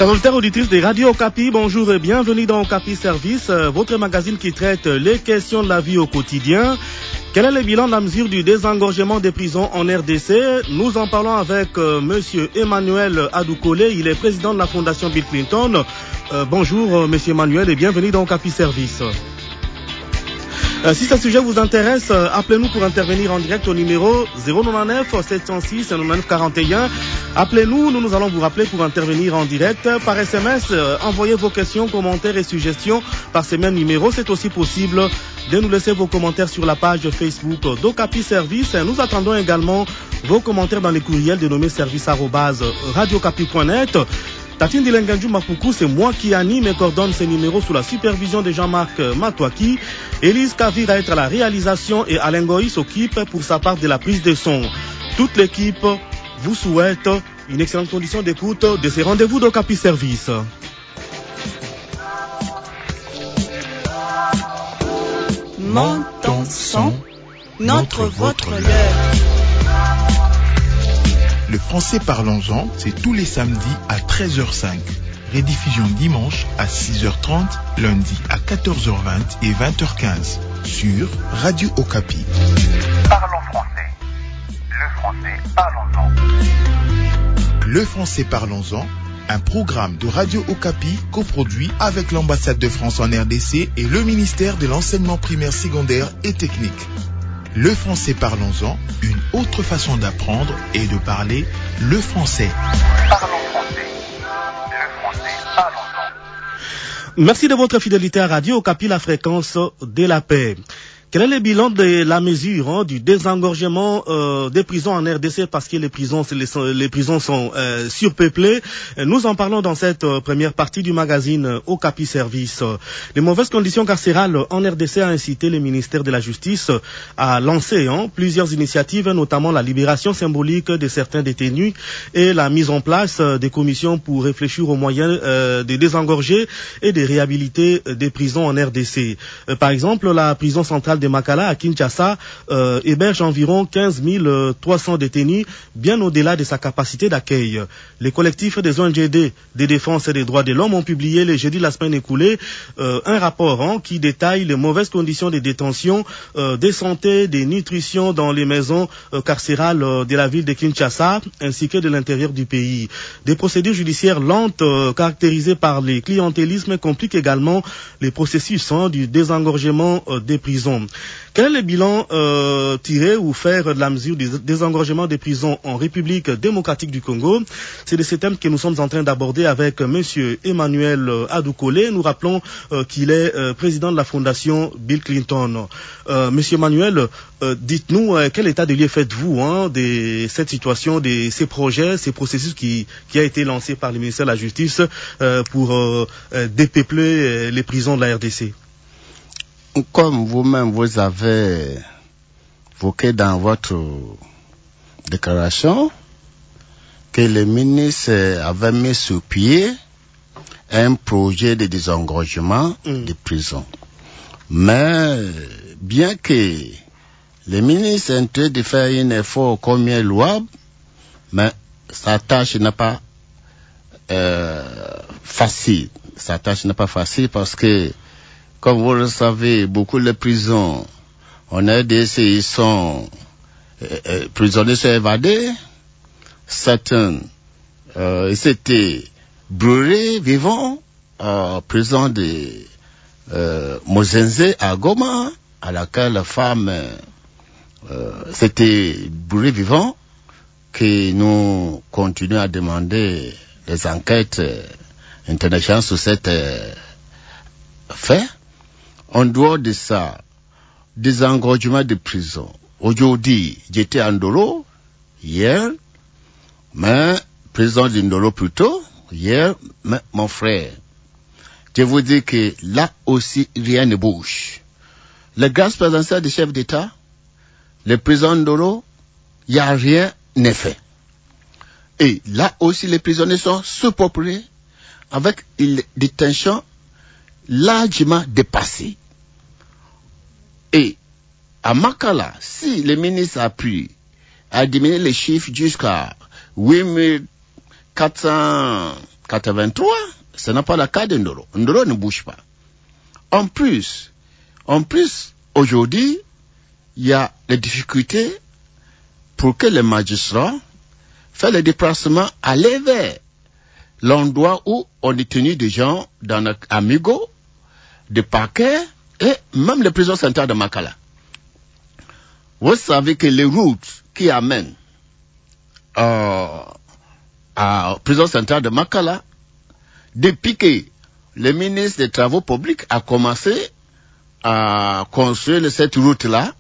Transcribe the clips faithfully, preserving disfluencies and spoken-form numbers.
Chers auditeurs auditrices de Radio Okapi, bonjour et bienvenue dans Okapi Service, votre magazine qui traite les questions de la vie au quotidien. Quel est le bilan de la mesure du désengorgement des prisons en R D C? Nous en parlons avec euh, Monsieur Emmanuel Adoukole, il est président de la Fondation Bill Clinton. Euh, bonjour euh, Monsieur Emmanuel et bienvenue dans Okapi Service. Euh, si ce sujet vous intéresse, euh, appelez-nous pour intervenir en direct au numéro zéro neuf sept zéro six neuf quatre un. Appelez-nous, nous nous allons vous rappeler pour intervenir en direct. Par S M S, euh, envoyez vos questions, commentaires et suggestions par ces mêmes numéros. C'est aussi possible de nous laisser vos commentaires sur la page Facebook d'Okapi Service. Nous attendons également vos commentaires dans les courriels dénommés service arobase radiocapi point net. Tatine Dilenganju Mapuku, c'est moi qui anime et coordonne ces numéros sous la supervision de Jean-Marc Matouaki. Élise Kavira est à la réalisation et Alain Goï s'occupe pour sa part de la prise de son. Toute l'équipe vous souhaite une excellente condition d'écoute de ces rendez-vous d'Okapi Service. Montons son, notre, votre, l'heure. Le français parlons-en, c'est tous les samedis à treize heures cinq. Rediffusion dimanche à six heures trente, lundi à quatorze heures vingt et vingt heures quinze sur Radio Okapi. Parlons français. Le français parlons-en. Le français parlons-en, un programme de Radio Okapi coproduit avec l'ambassade de France en R D C et le ministère de l'enseignement primaire, secondaire et technique. Le français parlons-en, une autre façon d'apprendre et de parler le français. Parlons français. Le français parlons-en. Merci de votre fidélité à Radio Okapi, la fréquence de la paix. Quel est le bilan de la mesure hein, du désengorgement euh, des prisons en R D C parce que les prisons, les, les prisons sont euh, surpeuplées? Nous en parlons dans cette euh, première partie du magazine euh, Okapi Service. Les mauvaises conditions carcérales en R D C a incité le ministère de la Justice à lancer hein, plusieurs initiatives, notamment la libération symbolique de certains détenus et la mise en place euh, des commissions pour réfléchir aux moyens euh, de désengorger et de réhabiliter euh, des prisons en R D C. Euh, par exemple, la prison centrale de Makala à Kinshasa euh, héberge environ quinze mille trois cents détenus, bien au-delà de sa capacité d'accueil. Les collectifs des O N G D de défense des droits de l'homme ont publié le jeudi de la semaine écoulée euh, un rapport hein, qui détaille les mauvaises conditions de détention, euh, de santé, de nutrition dans les maisons euh, carcérales euh, de la ville de Kinshasa ainsi que de l'intérieur du pays. Des procédures judiciaires lentes euh, caractérisées par les clientélismes compliquent également les processus hein, du désengorgement euh, des prisons. Quel est le bilan euh, tiré ou faire de la mesure du désengorgement des prisons en République démocratique du Congo? C'est de ces thèmes que nous sommes en train d'aborder avec Monsieur Emmanuel Adoukole. Nous rappelons euh, qu'il est euh, président de la Fondation Bill Clinton. Euh, Monsieur Emmanuel, euh, dites-nous euh, quel état de lieu faites-vous hein, de cette situation, de ces projets, ces processus qui, qui a été lancé par le ministère de la Justice euh, pour euh, euh, dépeupler euh, les prisons de la R D C? Comme vous-même vous avez évoqué dans votre déclaration que le ministre avait mis sur pied un projet de désengorgement mmh. des prisons. Mais bien que le ministre est en train de faire un effort combien louable, mais sa tâche n'est pas euh, facile. Sa tâche n'est pas facile parce que comme vous le savez, beaucoup de prisons en R D C, ils sont euh, euh, prisonniers sont évadés. Certains euh, s'étaient brûlés vivants en prison de euh, Mozenze à Goma, à laquelle la femme euh, s'était brûlée vivant, que nous continuons à demander des enquêtes euh, internationales sur cette euh, fait. En dehors de ça, des engorgements de prison. Aujourd'hui, j'étais à Ndolo, hier, mais, président de Ndolo plutôt, hier, mais mon frère. Je vous dis que là aussi, rien ne bouge. Le grâce présidentielle des chefs d'État, le président de Ndolo, il n'y a rien n'est fait. Et là aussi, les prisonniers sont surpeuplés, avec une détention largement dépassée. Et à Makala, si le ministre a pu à diminuer les chiffres jusqu'à huit mille quatre cent quatre-vingt-trois, ce n'est pas le cas de Ndolo. Ndolo ne bouge pas. En plus, en plus, aujourd'hui, il y a des difficultés pour que les magistrats fassent le déplacement, aller vers l'endroit où on détenu des gens dans notre amigo, des parquets et même les prisons centrales de Makala. Vous savez que les routes qui amènent euh, à la prison centrale de Makala, depuis que le ministre des Travaux publics a commencé à construire cette route-là,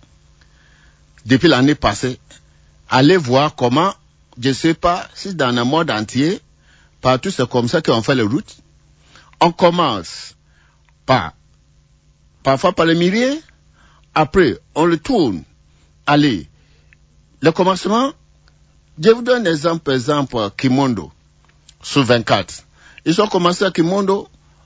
depuis l'année passée, allez voir comment, je ne sais pas si dans le monde entier, partout c'est comme ça qu'on fait les routes. On commence par, parfois par le millier, après on le tourne. Allez, le commencement, je vous donne un exemple, exemple, Kimondo, sur vingt-quatre. Ils ont commencé à Kimondo,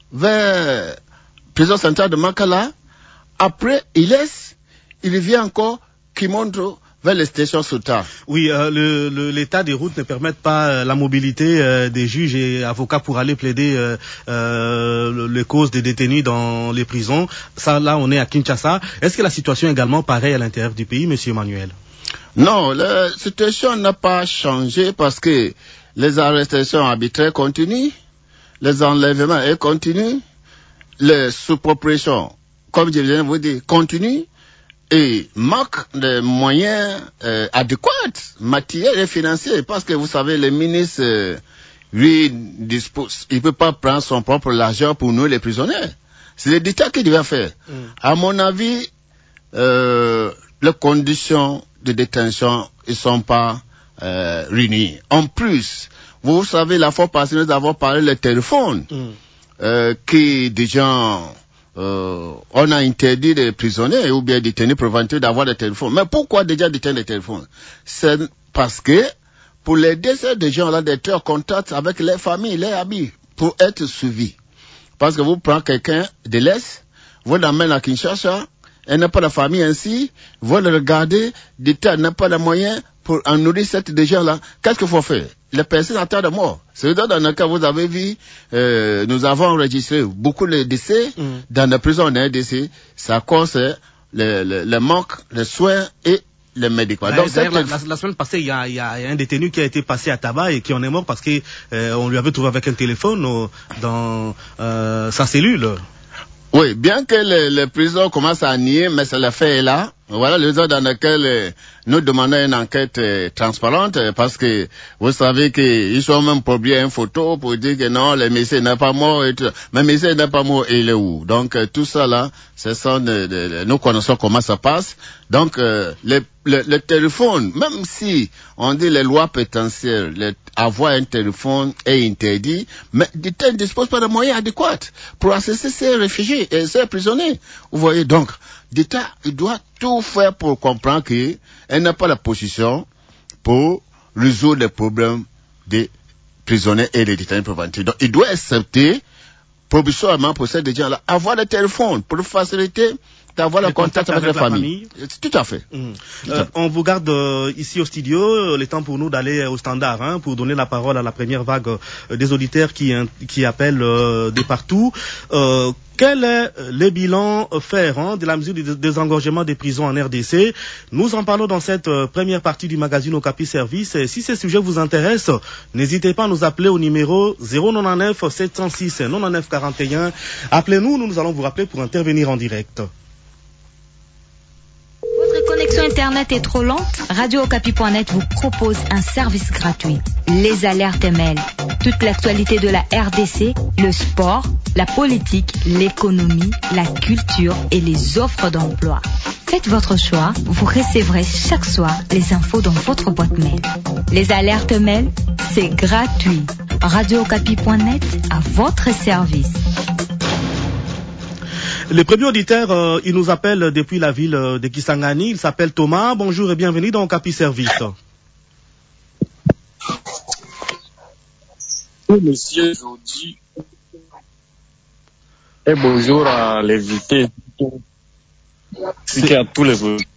vers prison centrale de Makala. Après, il laisse, il vient encore Kimondo vers les stations Souta. Oui, euh, le, le, l'état des routes ne permet pas euh, la mobilité euh, des juges et avocats pour aller plaider euh, euh, les causes des détenus dans les prisons. Ça, là, on est à Kinshasa. Est-ce que la situation est également pareille à l'intérieur du pays, Monsieur Emmanuel? Non, la situation n'a pas changé parce que les arrestations arbitraires continuent, les enlèvements continuent, les sous-propriétions, comme je viens de vous dire, continuent. Et manque de moyens euh, adéquats, matériels et financiers, parce que vous savez, le ministre, euh, lui, dispose, il peut pas prendre son propre argent pour nous, les prisonniers. C'est le dictat qu'il doit faire. Mm. À mon avis, euh, les conditions de détention, ils sont pas euh, réunies. En plus, vous savez, la fois passée, nous avons parlé le téléphone, mm. euh, qui des gens... Euh, on a interdit les prisonniers ou bien détenus préventifs d'avoir des téléphones. Mais pourquoi déjà détenir des téléphones? C'est parce que pour les décès des gens là d'être en contact avec les familles, les amis, pour être suivis. Parce que vous prenez quelqu'un de l'Est, vous l'amenez à Kinshasa, elle n'a pas de famille ainsi, vous le regardez, l'État n'a pas de moyens pour en nourrir cette des gens là. Qu'est-ce qu'il faut faire? Les personnes en temps de mort. C'est-à-dire, dans le cas, vous avez vu, euh, nous avons enregistré beaucoup de décès mm. dans la prison en R D C. Ça cause le, le, le manque de soins et les médicaments. Bah, Donc, cette... la, la, la semaine passée, il y a, y a un détenu qui a été passé à tabac et qui en est mort parce que euh, on lui avait trouvé avec un téléphone euh, dans euh, sa cellule. Oui, bien que les, les prisons commencent à nier, mais c'est le fait est là. Voilà les raisons dans lesquelles euh, nous demandons une enquête euh, transparente, euh, parce que vous savez qu'ils sont même publiés une photo pour dire que non, le monsieur n'est pas mort et tout. Mais le monsieur n'est pas mort et il est où? Donc euh, tout ça là, ce sont de, de, de, nous connaissons comment ça passe. Donc euh, le, le, le téléphone, même si on dit les lois potentielles, les, avoir un téléphone est interdit, mais l'État ne dispose pas de moyens adéquats pour assister ces réfugiés et ces prisonniers. Vous voyez donc, l'État, il doit tout faire pour comprendre qu'elle n'a pas la position pour résoudre les problèmes des prisonniers et des détenus préventifs. Donc, il doit accepter, provisoirement pour ces gens-là, avoir des téléphones pour faciliter d'avoir le contact, contact avec, avec la, la famille. famille. Tout à fait. Mmh. Tout euh, à fait. On vous garde euh, ici au studio, le temps pour nous d'aller au standard, hein, pour donner la parole à la première vague euh, des auditeurs qui, hein, qui appellent euh, de partout. Euh, Quel est le bilan fait hein, de la mesure du désengorgement des prisons en R D C? Nous en parlons dans cette euh, première partie du magazine Okapi Service. Et si ce sujet vous intéresse, n'hésitez pas à nous appeler au numéro zéro neuf neuf sept zéro six neuf neuf quatre et un. Appelez-nous, nous, nous allons vous rappeler pour intervenir en direct. Votre connexion Internet est trop lente? Radio Okapi point net vous propose un service gratuit. Les alertes mail. Toute l'actualité de la R D C, le sport, la politique, l'économie, la culture et les offres d'emploi. Faites votre choix, vous recevrez chaque soir les infos dans votre boîte mail. Les alertes mail, c'est gratuit. Radio Okapi point net à votre service. Le premier auditeur, euh, il nous appelle depuis la ville de Kisangani. Il s'appelle Thomas. Bonjour et bienvenue dans Okapi Service. Oui, monsieur, aujourd'hui. Et bonjour à l'invité. C'est à tous les autres.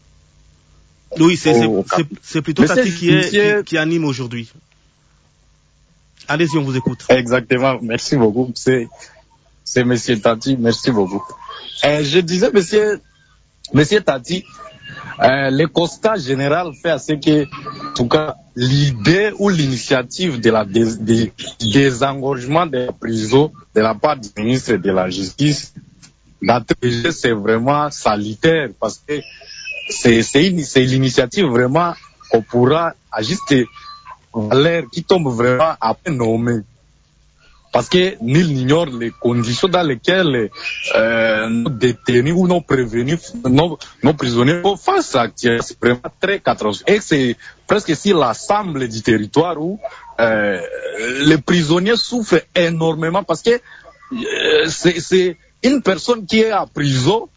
Oui, c'est, c'est, c'est, c'est plutôt Tati qui, est, qui, qui anime aujourd'hui. Allez-y, on vous écoute. Exactement, merci beaucoup. C'est, c'est Monsieur Tati, merci beaucoup. Euh, je disais, Monsieur, Monsieur Tati, euh, le constat général fait à ce que, en tout cas, l'idée ou l'initiative de la dés, des, désengorgement des prisons de la part du ministre de la Justice, d'entrée, c'est vraiment salutaire parce que c'est, c'est, une, c'est l'initiative vraiment qu'on pourra ajuster valeur qui tombe vraiment à peine nommée. Parce que nul n'ignore les conditions dans lesquelles euh, nos détenus ou nos prévenus, nos, nos prisonniers font face actuellement. C'est vraiment très catastrophique. Et c'est presque si l'ensemble du territoire où euh, les prisonniers souffrent énormément parce que euh, c'est, c'est une personne qui est en prison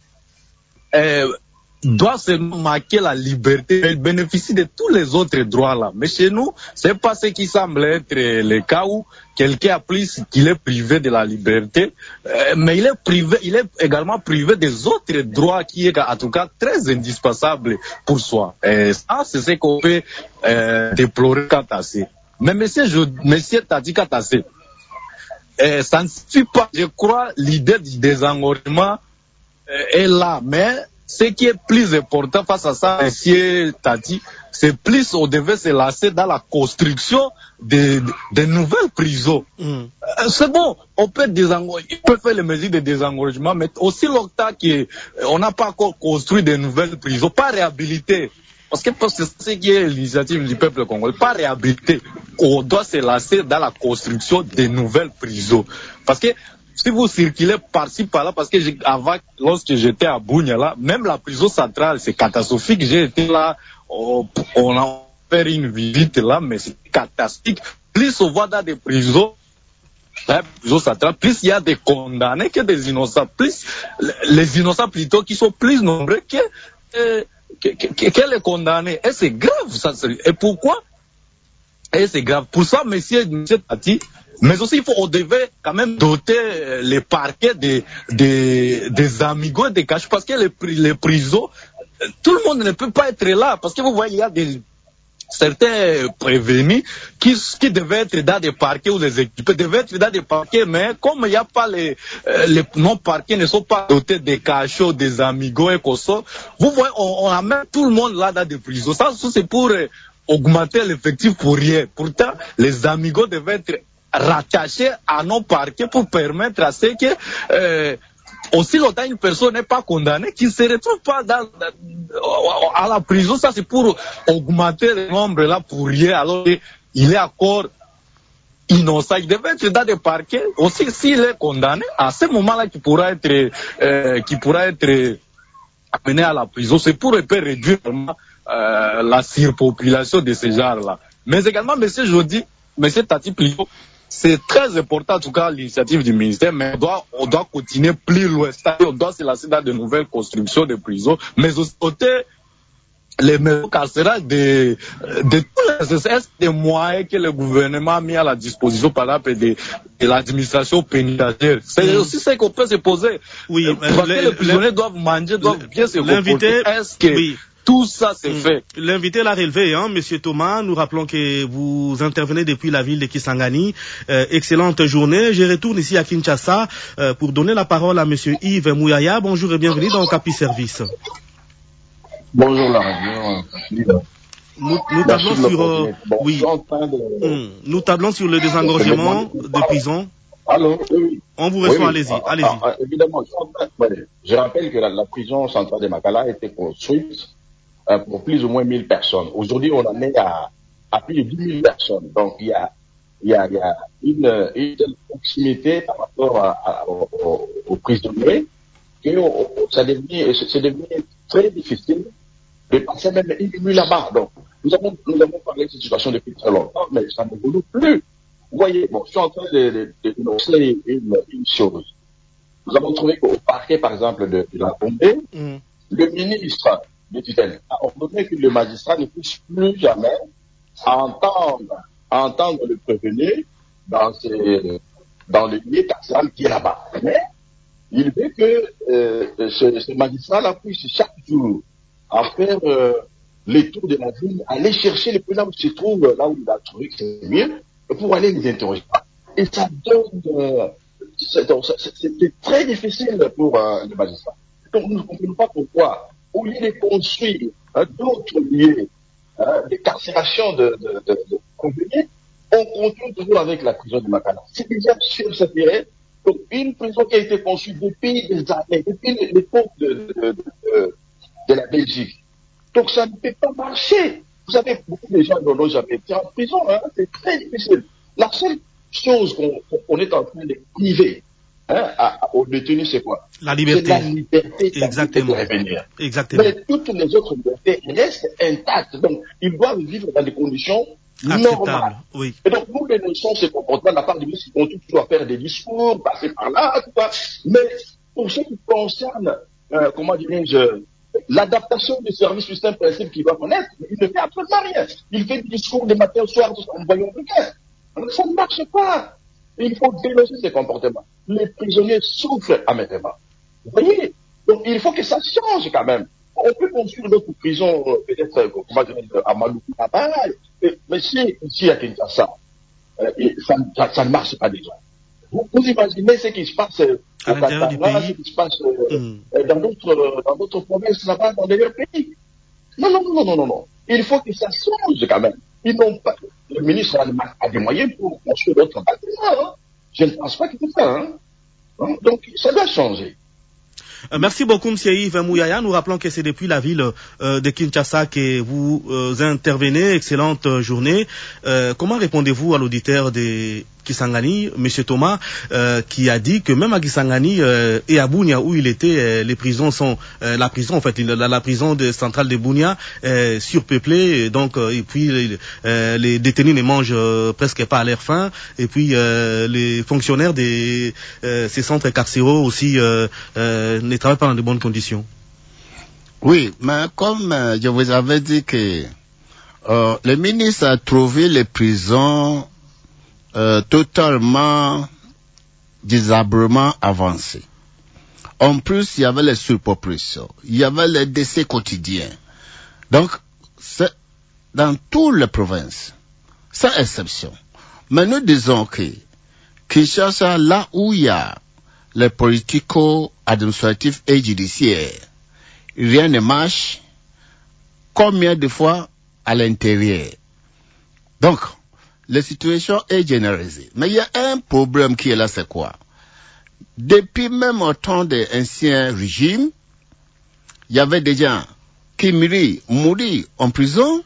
euh, doit seulement marquer la liberté. Elle bénéficie de tous les autres droits là. Mais chez nous, c'est pas ce qui semble être le cas où quelqu'un a plus qu'il est privé de la liberté, euh, mais il est privé, il est également privé des autres droits qui est en tout cas très indispensable pour soi. Et ça, c'est ce qu'on peut euh, déplorer quant à ça. Mais monsieur, je, monsieur Tati Katassé, euh, ça ne suffit pas. Je crois l'idée du désengorgement euh, est là, mais ce qui est plus important face à ça, monsieur Tati, c'est plus on devait se lancer dans la construction de, de, de nouvelles prisons. Mm. Euh, c'est bon, on peut désengorger, on peut faire les mesures de désengorgement, mais aussi longtemps qu'on n'a pas encore construit de nouvelles prisons, pas réhabiliter. Parce que c'est ce qui est l'initiative du peuple congolais, pas réhabiliter. On doit se lancer dans la construction de nouvelles prisons. Parce que si vous circulez par-ci, par-là, parce que avant, lorsque j'étais à Bunia, là, même la prison centrale, c'est catastrophique. J'ai été là, on, on a fait une visite là, mais c'est catastrophique. Plus on voit dans des prisons, la prison centrale, plus il y a des condamnés que des innocents. Plus les innocents plutôt qui sont plus nombreux que, euh, que, que, que les condamnés. Et c'est grave, ça. Et pourquoi? Et c'est grave. Pour ça, monsieur, monsieur Tati, mais aussi, il faut, on devait quand même doter les parquets des, des, des amigos et des cachets, parce que les, les prisons, tout le monde ne peut pas être là, parce que vous voyez, il y a des, certains prévenus qui, qui devaient être dans des parquets ou les équipes devaient être dans des parquets, mais comme il n'y a pas les, euh, les non-parquets ne sont pas dotés des cachots, des amigos et comme ça, vous voyez, on, on amène tout le monde là dans des prisons. Ça, c'est pour euh, augmenter l'effectif pour rien. Pourtant, les amigos devaient être rattachés à nos parquets pour permettre à ce que euh, aussi longtemps une personne n'est pas condamnée, qu'il ne se retrouve pas dans, dans, à la prison. Ça c'est pour augmenter le nombre là pour rien, alors qu'il est encore innocent. Il devait être dans des parquets. Aussi s'il est condamné, à ce moment-là qu'il pourra être euh, qu'il pourra être amené à la prison. C'est pour réduire euh, la surpopulation de ce genre-là. Mais également, monsieur Jody, monsieur Tati Plio, c'est très important, en tout cas, l'initiative du ministère, mais on doit, on doit continuer plus loin. C'est-à-dire, on doit se lancer dans de nouvelles constructions de prisons, mais aussi les maisons carcérales de, de tous les essais, des moyens que le gouvernement a mis à la disposition, par exemple, de, de l'administration pénitentiaire. C'est mmh. aussi ce qu'on peut se poser. Oui, euh, parce le, que les prisonniers le, doivent manger, doivent le, bien se comporter. Est-ce que oui. Tout ça, c'est mmh. fait. L'invité l'a relevé, hein, Monsieur Thomas. Nous rappelons que vous intervenez depuis la ville de Kisangani. Euh, excellente journée. Je retourne ici à Kinshasa euh, pour donner la parole à Monsieur Yves Mouyaya. Bonjour et bienvenue dans Okapi Service. Bonjour la radio. Nous, nous tablons sur, euh, bon, oui. De... Mmh. Nous tablons sur le désengorgement des prisons. Allô, oui. On vous reçoit, oui, oui. allez-y, ah, allez-y. Ah, ah, évidemment, je, je rappelle que la, la prison centrale de Makala a été construite euh, pour plus ou moins mille personnes. Aujourd'hui, on en est à, à plus de dix mille personnes. Donc, il y a, il y a, il y a une, une telle proximité par rapport à, à, aux, aux prisonniers que ça devient, c'est devenu très difficile de passer même une nuit là-bas. Donc, nous avons, nous avons parlé de cette situation depuis très longtemps, mais ça ne évolue plus. Vous voyez, bon, je suis en train de, de, de dénoncer une, une chose. Nous avons trouvé qu'au parquet, par exemple, de, de la Bombay, mm. le ministre de tutelle a ordonné que le magistrat ne puisse plus jamais entendre, entendre le prévenu dans, ces, dans le lieu carcéral qui est là-bas. Mais il veut que euh, ce, ce magistrat-là puisse chaque jour en faire euh, les tours de la ville, aller chercher le président qui se trouve là où il a trouvé que c'est mieux, pour aller les interroger. Et ça donne, euh, c'est, c'est, c'est très difficile pour euh, les magistrats. Donc nous ne comprenons pas pourquoi, au lieu de construire hein, d'autres lieux hein, de carcération de, de, de, de condamnés, on continue toujours avec la prison de Makala. C'est déjà sur ce terrain. Donc une prison qui a été construite depuis des années, depuis l'époque de, de, de, de, de la Belgique. Donc ça ne peut pas marcher. Vous savez, beaucoup de gens n'ont jamais été en prison, hein, c'est très difficile. La seule chose qu'on, qu'on est en train de priver hein, à, à, aux détenus, c'est quoi? La liberté. C'est la liberté Exactement. de revenir. Exactement. Mais toutes les autres libertés restent intactes. Donc, ils doivent vivre dans des conditions normales. Oui. Et donc, nous dénonçons ces comportements de la part du ministre qui continue toujours à faire des discours, passer par là, tout ça. Mais pour ce qui concerne, euh, comment dirais-je, l'adaptation du service, c'est un principe qu'il doit connaître, il ne fait absolument rien. Il fait des discours de matin au soir en voyant rien. Ça ne marche pas. Il faut dénoncer ces comportements. Les prisonniers souffrent aménement. Vous voyez? Donc il faut que ça change quand même. On peut construire d'autres prisons, peut-être, comment dire, à Maluku, là-bas, mais si ici à Kinshasa, euh, ça, ça, ça ne marche pas déjà. Vous, vous imaginez ce qui se passe euh, à l'intérieur du pays, ce qui se passe euh, mm. dans d'autres dans d'autres provinces là-bas, dans les pays. Non, non, non, non, non, non. Il faut que ça change quand même. Ils n'ont pas. Le ministre a des moyens pour construire d'autres bâtiments. Hein. Je ne pense pas qu'il fait ça. Hein. Donc ça doit changer. Euh, merci beaucoup, M. Yves Mouyaya. Nous rappelons que c'est depuis la ville euh, de Kinshasa que vous euh, intervenez. Excellente euh, journée. Euh, comment répondez-vous à l'auditeur de Kisangani, M. Thomas, euh, qui a dit que même à Kisangani euh, et à Bunia, où il était, euh, les prisons sont, euh, la prison en fait, la, la prison de, centrale de Bunia est surpeuplée, et donc euh, et puis euh, les détenus ne mangent euh, presque pas à leur faim, et puis euh, les fonctionnaires de euh, ces centres carcéraux aussi euh, euh, ne travaillent pas dans de bonnes conditions. Oui, mais comme euh, je vous avais dit que euh, le ministre a trouvé les prisons Euh, totalement désarmement avancé. En plus, il y avait les surpopulations, il y avait les décès quotidiens. Donc, c'est dans toutes les provinces, sans exception. Mais nous disons que Kinshasa, là où il y a les politico-administratifs et judiciaires, rien ne marche. Combien de fois à l'intérieur? Donc, la situation est généralisée. Mais il y a un problème qui est là, c'est quoi? Depuis même au temps de l'ancien régime, il y avait des gens qui mouraient, mouraient en prison.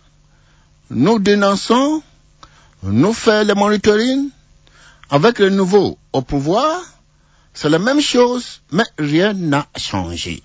Nous dénonçons, nous faisons le monitoring. Avec le nouveau au pouvoir, c'est la même chose, mais rien n'a changé.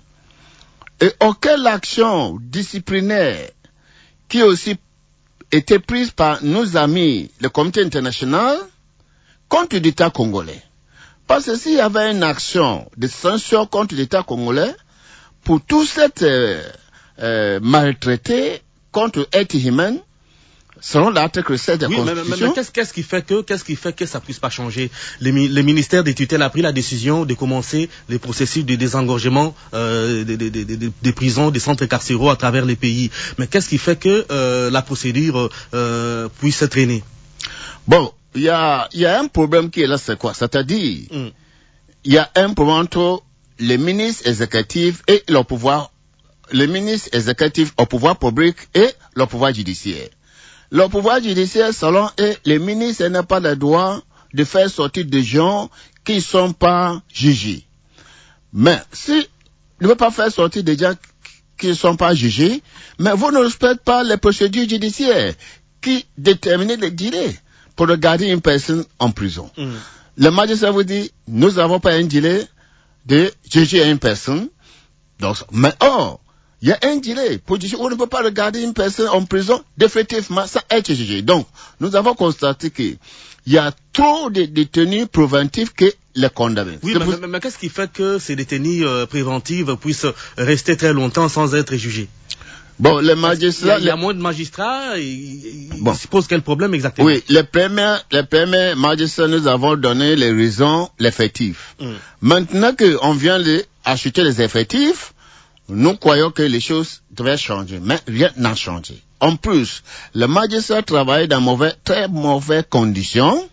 Et aucune action disciplinaire qui est aussi était prise par nos amis, le comité international, contre l'État congolais. Parce que s'il y avait une action de censure contre l'État congolais, pour tout cette euh, euh, maltraité contre l'être humain, selon l'article sept de la oui, Constitution... Mais, mais, mais qu'est-ce, qu'est-ce qui fait que, qu'est-ce qui fait que ça puisse pas changer? Le, le ministère des tutelles a pris la décision de commencer les processus de désengorgement euh, des, des, des, des, des prisons, des centres carcéraux à travers les pays. Mais qu'est-ce qui fait que euh, la procédure euh, puisse se traîner? Bon, il y a, y a un problème qui est là, c'est quoi? C'est-à-dire, il mm. y a un problème entre les ministres exécutifs et leur pouvoir, les ministres exécutifs au pouvoir public et leur pouvoir judiciaire. Le pouvoir judiciaire, selon eux, les ministres n'ont pas le droit de faire sortir des gens qui ne sont pas jugés. Mais si ne veut pas faire sortir des gens qui ne sont pas jugés, mais vous ne respectez pas les procédures judiciaires qui déterminent les délais pour garder une personne en prison. Mm. Le magistrat vous dit, nous n'avons pas un délai de juger une personne. Donc, mais or, il y a un délai pour juger. On ne peut pas regarder une personne en prison définitivement sans être jugé. Donc, nous avons constaté qu'il y a trop de détenus préventifs que les condamnés. Oui, mais, pour... mais, mais qu'est-ce qui fait que ces détenus euh, préventifs puissent rester très longtemps sans être jugés? Bon, les magistrats... Il y a, il y a moins de magistrats, ils bon. se posent quel problème exactement? Oui, les premiers, les premiers magistrats, nous avons donné les raisons, l'effectif. Mm. Maintenant qu'on vient d'acheter les effectifs, nous croyons que les choses devaient changer, mais rien n'a changé. en plus, le magistrat travaille dans mauvais, très mauvaises conditions.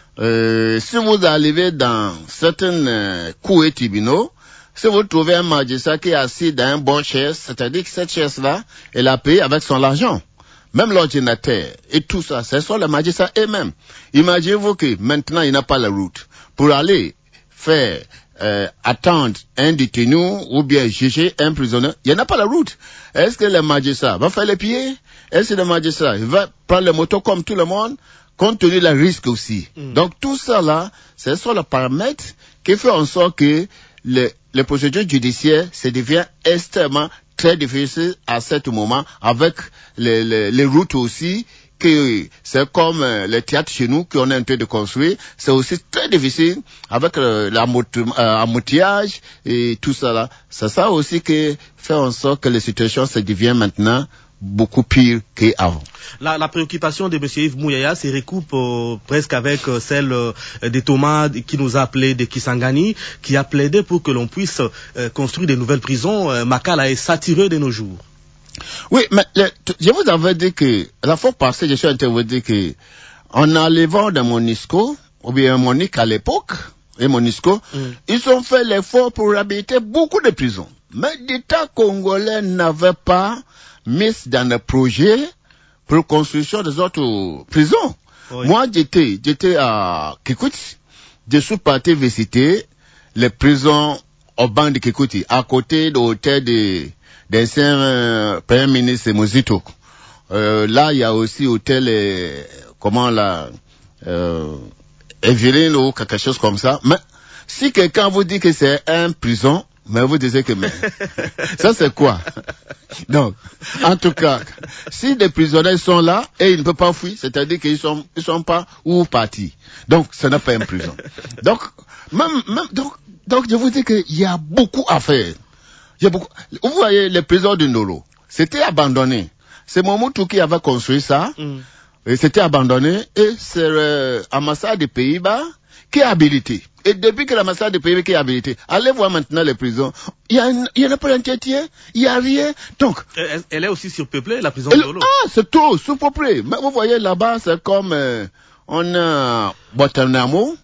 Euh, si vous arrivez dans certaines euh, cours et tribunaux, si vous trouvez un magistrat qui est assis dans un bon chaise, c'est-à-dire que cette chaise-là, elle a payé avec son argent. Même l'ordinateur et tout ça, ce sont les magistrats eux-mêmes. Imaginez-vous que maintenant, il n'a pas la route. Pour aller faire euh, attendre un détenu ou bien juger un prisonnier, il n'y en a pas la route. Est-ce que le magistrat va faire les pieds? Est-ce que le magistrat va prendre les motos comme tout le monde? Compte tenu du risque aussi. Mm. Donc tout ça là, ce sont les paramètres qui font en sorte que le, les procédures judiciaires, ça devient extrêmement très difficile à ce moment, avec les, les, les routes aussi, que c'est comme euh, le théâtre chez nous qu'on est en train de construire, c'est aussi très difficile avec euh, l'ammoutillage et tout ça là. C'est ça aussi qui fait en sorte que la situation se devient maintenant beaucoup pire qu'avant. La, la préoccupation de M. Yves Mouyaya se recoupe euh, presque avec euh, celle euh, de Thomas qui nous a appelé de Kisangani, qui a plaidé pour que l'on puisse euh, construire de nouvelles prisons. Euh, Makala est saturé de nos jours. Oui, mais le, je vous avais dit que la fois passée, je suis intervenu que en enlevant de Monisco, ou bien Monique à l'époque, et Monisco, mm. ils ont fait l'effort pour réhabiliter beaucoup de prisons. Mais l'État congolais n'avait pas mis dans le projet pour construction des autres prisons. Oui. Moi, j'étais, j'étais à Kikuti. Je suis parti visiter les prisons au banc de Kikuti, à côté de l'hôtel de, d'ancien euh, Premier ministre Mozito. Euh, là, il y a aussi l'hôtel, euh, comment là, euh, Evelyne ou quelque chose comme ça. Mais si quelqu'un vous dit que c'est un prison, mais vous disiez que mais ça c'est quoi? Donc, en tout cas, si des prisonniers sont là et ils ne peuvent pas fuir, c'est-à-dire qu'ils sont ils sont pas où partis. Donc, ce n'est pas une prison. Donc, même même donc donc je vous dis qu'il y a beaucoup à faire. Il y a beaucoup. Vous voyez les prisons de Ndolo, c'était abandonné. C'est Mobutu qui avait construit ça. Mm. Et c'était abandonné et c'est euh, l'ambassade des Pays-Bas qui est habilité. Et depuis que l'ambassade des Pays-Bas qui est habilité, allez voir maintenant les prisons. Il y a, il y en a pas d'entretien, il y a rien. Donc. Elle, elle est aussi surpeuplée, la prison de Ndolo. Ah, c'est trop, surpeuplé. Mais vous voyez là-bas, c'est comme, euh, on a Botanamo.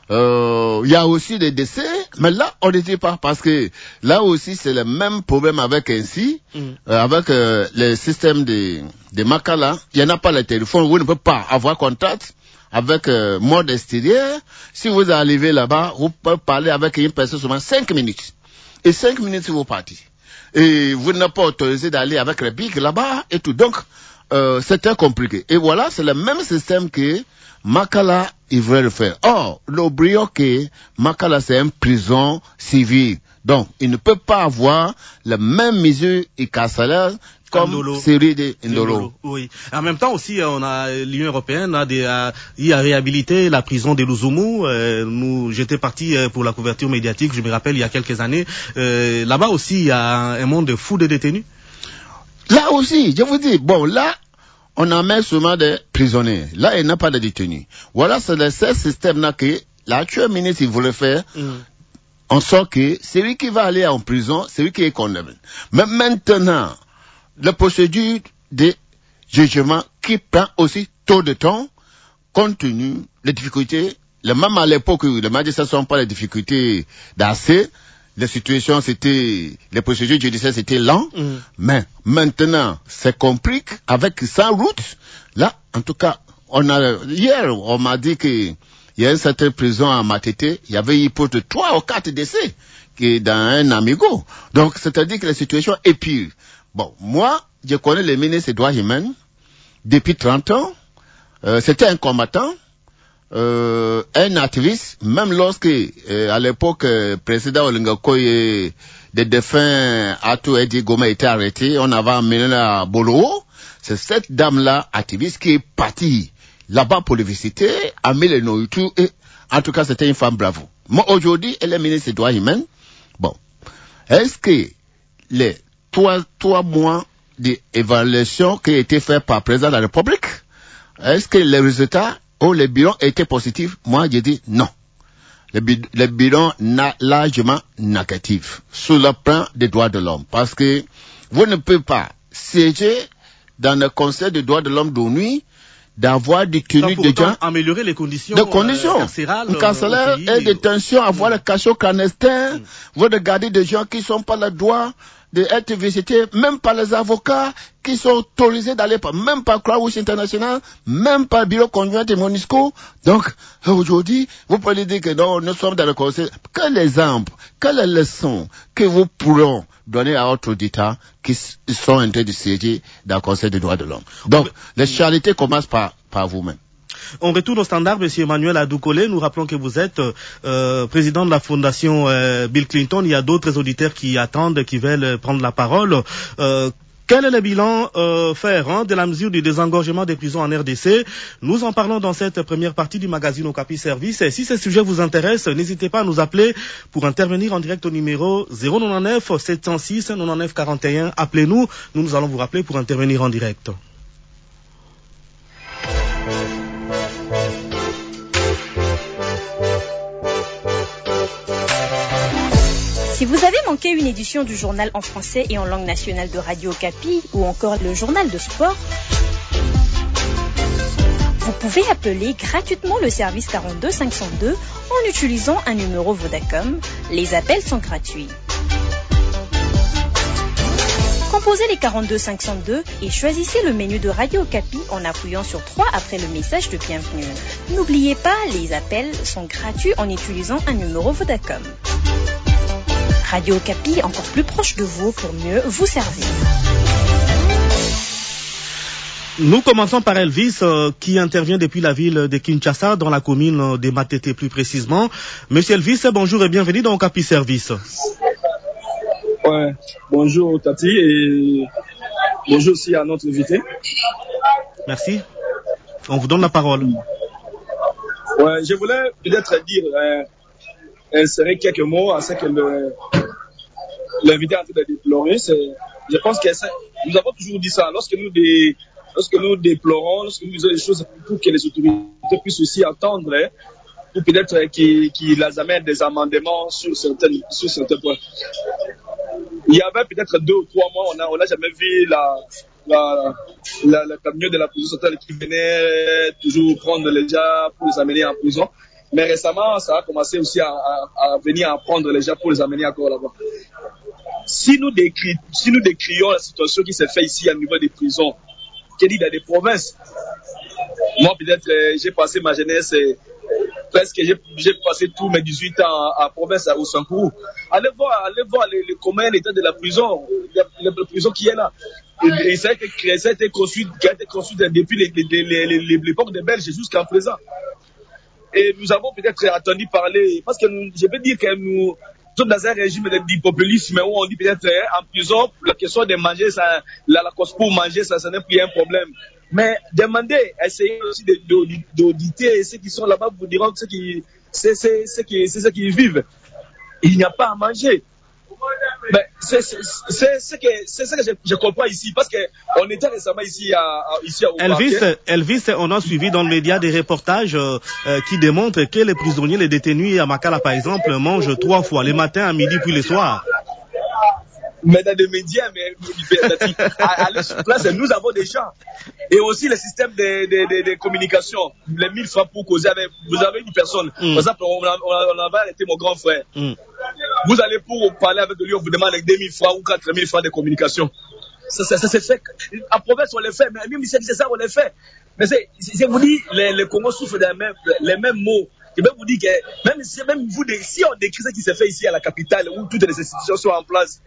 Euh, il y a aussi des décès, mais là, on ne dit pas parce que là aussi, c'est le même problème avec ainsi, mm. euh, avec euh, le système de, de Makala. Il n'y en a pas le téléphone, vous ne pouvez pas avoir contact avec euh, mode extérieur. Si vous arrivez là-bas, vous pouvez parler avec une personne seulement cinq minutes. Et cinq minutes, vous partez. Et vous n'êtes pas autorisé d'aller avec les bigs là-bas et tout. Donc, euh, c'est très compliqué. Et voilà, c'est le même système que Makala, il veut le faire. Or, l'oublions que Makala, c'est une prison civile. Donc, il ne peut pas avoir la même mesure et cassalaire comme Ndolo. Série de Ndolo. Oui. En même temps aussi, on a l'Union européenne a, des, a, il a réhabilité la prison de Luzumu. Euh, nous, j'étais parti pour la couverture médiatique. Je me rappelle il y a quelques années. Euh, là-bas aussi, il y a un monde fou de détenus. Là aussi, je vous dis, bon, là, on amène seulement des prisonniers. Là, il n'y a pas de détenus. Voilà, c'est le seul système-là que l'actuel ministre il voulait faire. Mm. En sorte que celui qui va aller en prison, c'est lui qui est condamné. Mais maintenant, la procédure de jugement qui prend aussi trop de temps, compte tenu des difficultés, le même à l'époque où les magistrats ne sont pas les difficultés d'accès, la situation c'était, les procédures judiciaires c'était lent, mm. mais maintenant, c'est compliqué avec sans route. Là, en tout cas, on a, hier, on m'a dit que, il y a une certaine prison à Matete, il y avait eu pour de trois ou quatre décès, qui est dans un amigo. Donc, c'est-à-dire que la situation est pire. Bon, moi, je connais le ministre des Droits humains depuis trente ans. Euh, c'était un combattant, euh, un activiste, même lorsque, euh, à l'époque, euh, président Olingakoye, des défunts Atou Edi Goma étaient arrêtés, on avait amené à Bolo. C'est cette dame-là, activiste, qui est partie là-bas pour le visiter, à Mille Nourriture, et en tout cas, c'était une femme bravo. Moi, aujourd'hui, elle est ministre des Droits humains. Bon. Est-ce que les trois, trois mois d'évaluation qui a été fait par le président de la République, est-ce que les résultats ou les bilans étaient positifs? Moi, j'ai dit non. Le, le bilan n'a largement négatif sur le plan des droits de l'homme. Parce que vous ne pouvez pas siéger dans le Conseil des droits de l'homme d'ONU d'avoir détenu des gens, améliorer les conditions, de conditions. Euh, carcérales, carcérales et détention, avoir mmh. le cachot clandestin, mmh. vous de garder des gens qui sont pas le droit d'être visités, même par les avocats qui sont autorisés d'aller par, même par Croix-Rouge International, même par Bureau conjoint et MONUSCO. Donc, aujourd'hui, vous pouvez dire que non, nous sommes dans le conseil. Quel exemple, quelle leçon que vous pourrez donner à votre auditeurs qui sont en train de siéger dans le conseil des droits de l'homme. Donc, la charité commence par, par vous-même. On retourne au standard, M. Emmanuel Adoukole. Nous rappelons que vous êtes euh, président de la fondation euh, Bill Clinton. Il y a d'autres auditeurs qui attendent, qui veulent prendre la parole. Euh, Quel est le bilan euh, faire hein, de la mesure du désengorgement des prisons en R D C? Nous en parlons dans cette première partie du magazine Okapi Service. Et si ce sujet vous intéresse, n'hésitez pas à nous appeler pour intervenir en direct au numéro zéro neuf neuf sept zéro six neuf quarante et un. Appelez-nous, nous nous allons vous rappeler pour intervenir en direct. Si vous avez manqué une édition du journal en français et en langue nationale de Radio Okapi ou encore le journal de sport, vous pouvez appeler gratuitement le service quarante-deux cinq cent deux en utilisant un numéro Vodacom. Les appels sont gratuits. Composez les quarante-deux cinq cent deux et choisissez le menu de Radio Okapi en appuyant sur trois après le message de bienvenue. N'oubliez pas, les appels sont gratuits en utilisant un numéro Vodacom. Radio Okapi, encore plus proche de vous pour mieux vous servir. Nous commençons par Elvis, euh, qui intervient depuis la ville de Kinshasa, dans la commune de Matete plus précisément. Monsieur Elvis, bonjour et bienvenue dans Okapi Service. Ouais, bonjour Tati et bonjour aussi à notre invité. Merci. On vous donne la parole. Ouais, je voulais peut-être dire... Euh, insérer quelques mots à ce que le, l'invité a en train de déplorer. C'est, je pense que c'est, nous avons toujours dit ça. Lorsque nous, dé, lorsque nous déplorons, lorsque nous disons les choses pour que les autorités puissent aussi attendre, hein, ou peut-être qu'ils, qu'ils amènent des amendements sur certains, sur certains points. Il y avait peut-être deux ou trois mois, on a, on n'a jamais vu la, la, la, le camion de la prison centrale qui venait toujours prendre les gens pour les amener en prison. Mais récemment, ça a commencé aussi à, à, à venir à prendre les gens pour les amener encore là-bas. Si nous, décri, si nous décrions la situation qui s'est faite ici au niveau des prisons, qu'il y a des provinces, moi peut-être euh, j'ai passé ma jeunesse, euh, presque j'ai, j'ai passé tous mes dix-huit ans à, à province, à Ousankourou. Allez voir, allez voir les, les, comment l'état de la prison, la, la, la prison qui est là. Et, et ça a été créé, ça a été construit, qui a été construit depuis les, les, les, les, les, l'époque des Belges jusqu'à présent. Et nous avons peut-être attendu parler, parce que nous, je peux dire que nous sommes dans un régime d'impopulisme où on dit peut-être en prison, la question de manger, ça, la, la cause pour manger, ça, ça n'est plus un problème. Mais demandez, essayez aussi de, de, d'auditer ceux qui sont là-bas, vous diront que c'est, qui, c'est, c'est, c'est, qui, c'est ceux qui vivent. Il n'y a pas à manger. Mais c'est, c'est, c'est, c'est, que, c'est ce que je, je comprends ici, parce qu'on était récemment ici à, à, ici à Elvis, Elvis, on a suivi dans le média des reportages euh, qui démontrent que les prisonniers, les détenus à Makala par exemple, mangent trois fois, le matin, à midi puis le soir. Mais dans les médias, mais, à aller sur place, nous avons des gens. Et aussi le système de, de, de, de communication, les mille francs pour causer avec, vous avez une personne, mm. par exemple, on, a, on avait arrêté mon grand frère. Mm. Vous allez pour parler avec lui, on vous demande deux mille francs ou quatre mille francs de communication. Ça, ça, ça, c'est fait. À province, on les fait, mais même si c'est ça, on les fait. Mais c'est, je vous dis, les, les Congos souffrent des mêmes, les mêmes mots. Je vais vous dire que même si, même vous, si on décrit ce qui s'est fait ici à la capitale, où toutes les institutions sont en place,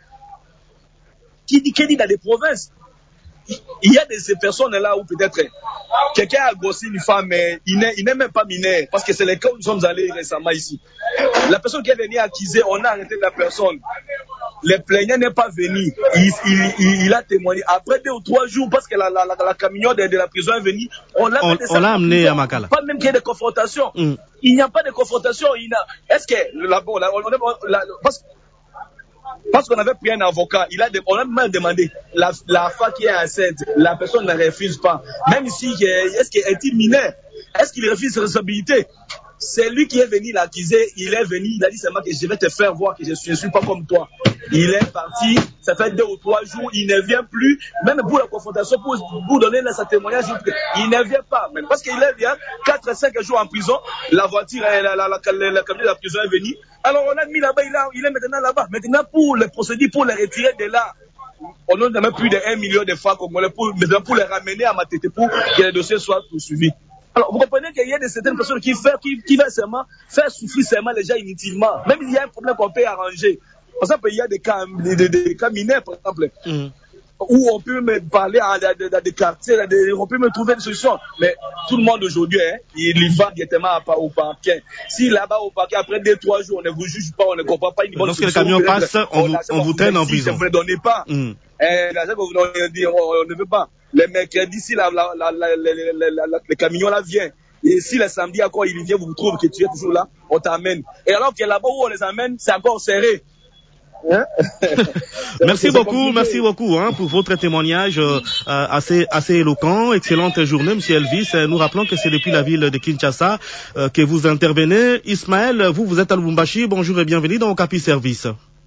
qui dit, qui dit dans les provinces, il y a des, ces personnes-là où peut-être quelqu'un a gossé une femme, mais il n'est, il n'est même pas mineur, parce que c'est les cas où nous sommes allés récemment ici. La personne qui est venue accuser, on a arrêté la personne. Le plaignant n'est pas venu. Il, il, il, il a témoigné. Après deux ou trois jours, parce que la, la, la, la camion de, de la prison est venue, on l'a, on, on l'a amené à Makala. Pas même qu'il y ait de confrontation. Mm. Il n'y a pas de confrontation. Il a, est-ce que, là, bon, là, on, on, là, parce, parce qu'on avait pris un avocat, il a, on a même demandé, la, la femme qui est enceinte, la personne ne refuse pas. Même si, est-ce qu'il est mineur? Est-ce qu'il refuse ses responsabilités? C'est lui qui est venu l'accuser, il est venu, il a dit seulement que je vais te faire voir que je ne suis, suis pas comme toi. Il est parti, ça fait deux ou trois jours, il ne vient plus, même pour la confrontation, pour, pour donner sa témoignage, il ne vient pas. Mais parce qu'il est bien, quatre à cinq jours en prison, la voiture, la, la, la, la, la, la camion de la prison est venue. Alors on l'a mis là-bas, il, il est maintenant là-bas. Maintenant pour le procédure, pour le retirer de là, on a même plus de un million de francs congolais pour, pour les ramener à Matete pour que les dossiers soient poursuivis. Alors, vous comprenez qu'il y a de certaines personnes qui, fait, qui, qui veulent seulement faire souffrir seulement les gens inutilement. Même s'il y a un problème qu'on peut arranger. Par exemple, il y a des cas, des, des, des cas mineurs, par exemple, mm. où on peut me parler à, à, à, à des quartiers, à des, on peut me trouver une solution. Mais tout le monde aujourd'hui, hein, il y va directement au parquet. Si là-bas au parquet, après deux, trois jours, on ne vous juge pas, on ne comprend pas une bonne solution. Lorsque le camion passe, on, vous, on vous traîne en prison. Vous ne donnez pas. Mm. Eh, là, vous on, on ne veut pas. Le mercredi, si la, la, la, la, la, la, la, la, le camion là vient, et si le samedi encore il vient, vous trouvez que tu es toujours là, on t'amène. Et alors que là-bas où on les amène, c'est encore serré. Hein? Merci beaucoup, merci beaucoup hein, pour votre témoignage euh, assez assez éloquent. Excellente journée, Monsieur Elvis. Nous rappelons que c'est depuis la ville de Kinshasa euh, que vous intervenez. Ismaël, vous vous êtes à Lubumbashi. Bonjour et bienvenue dans Okapi Service.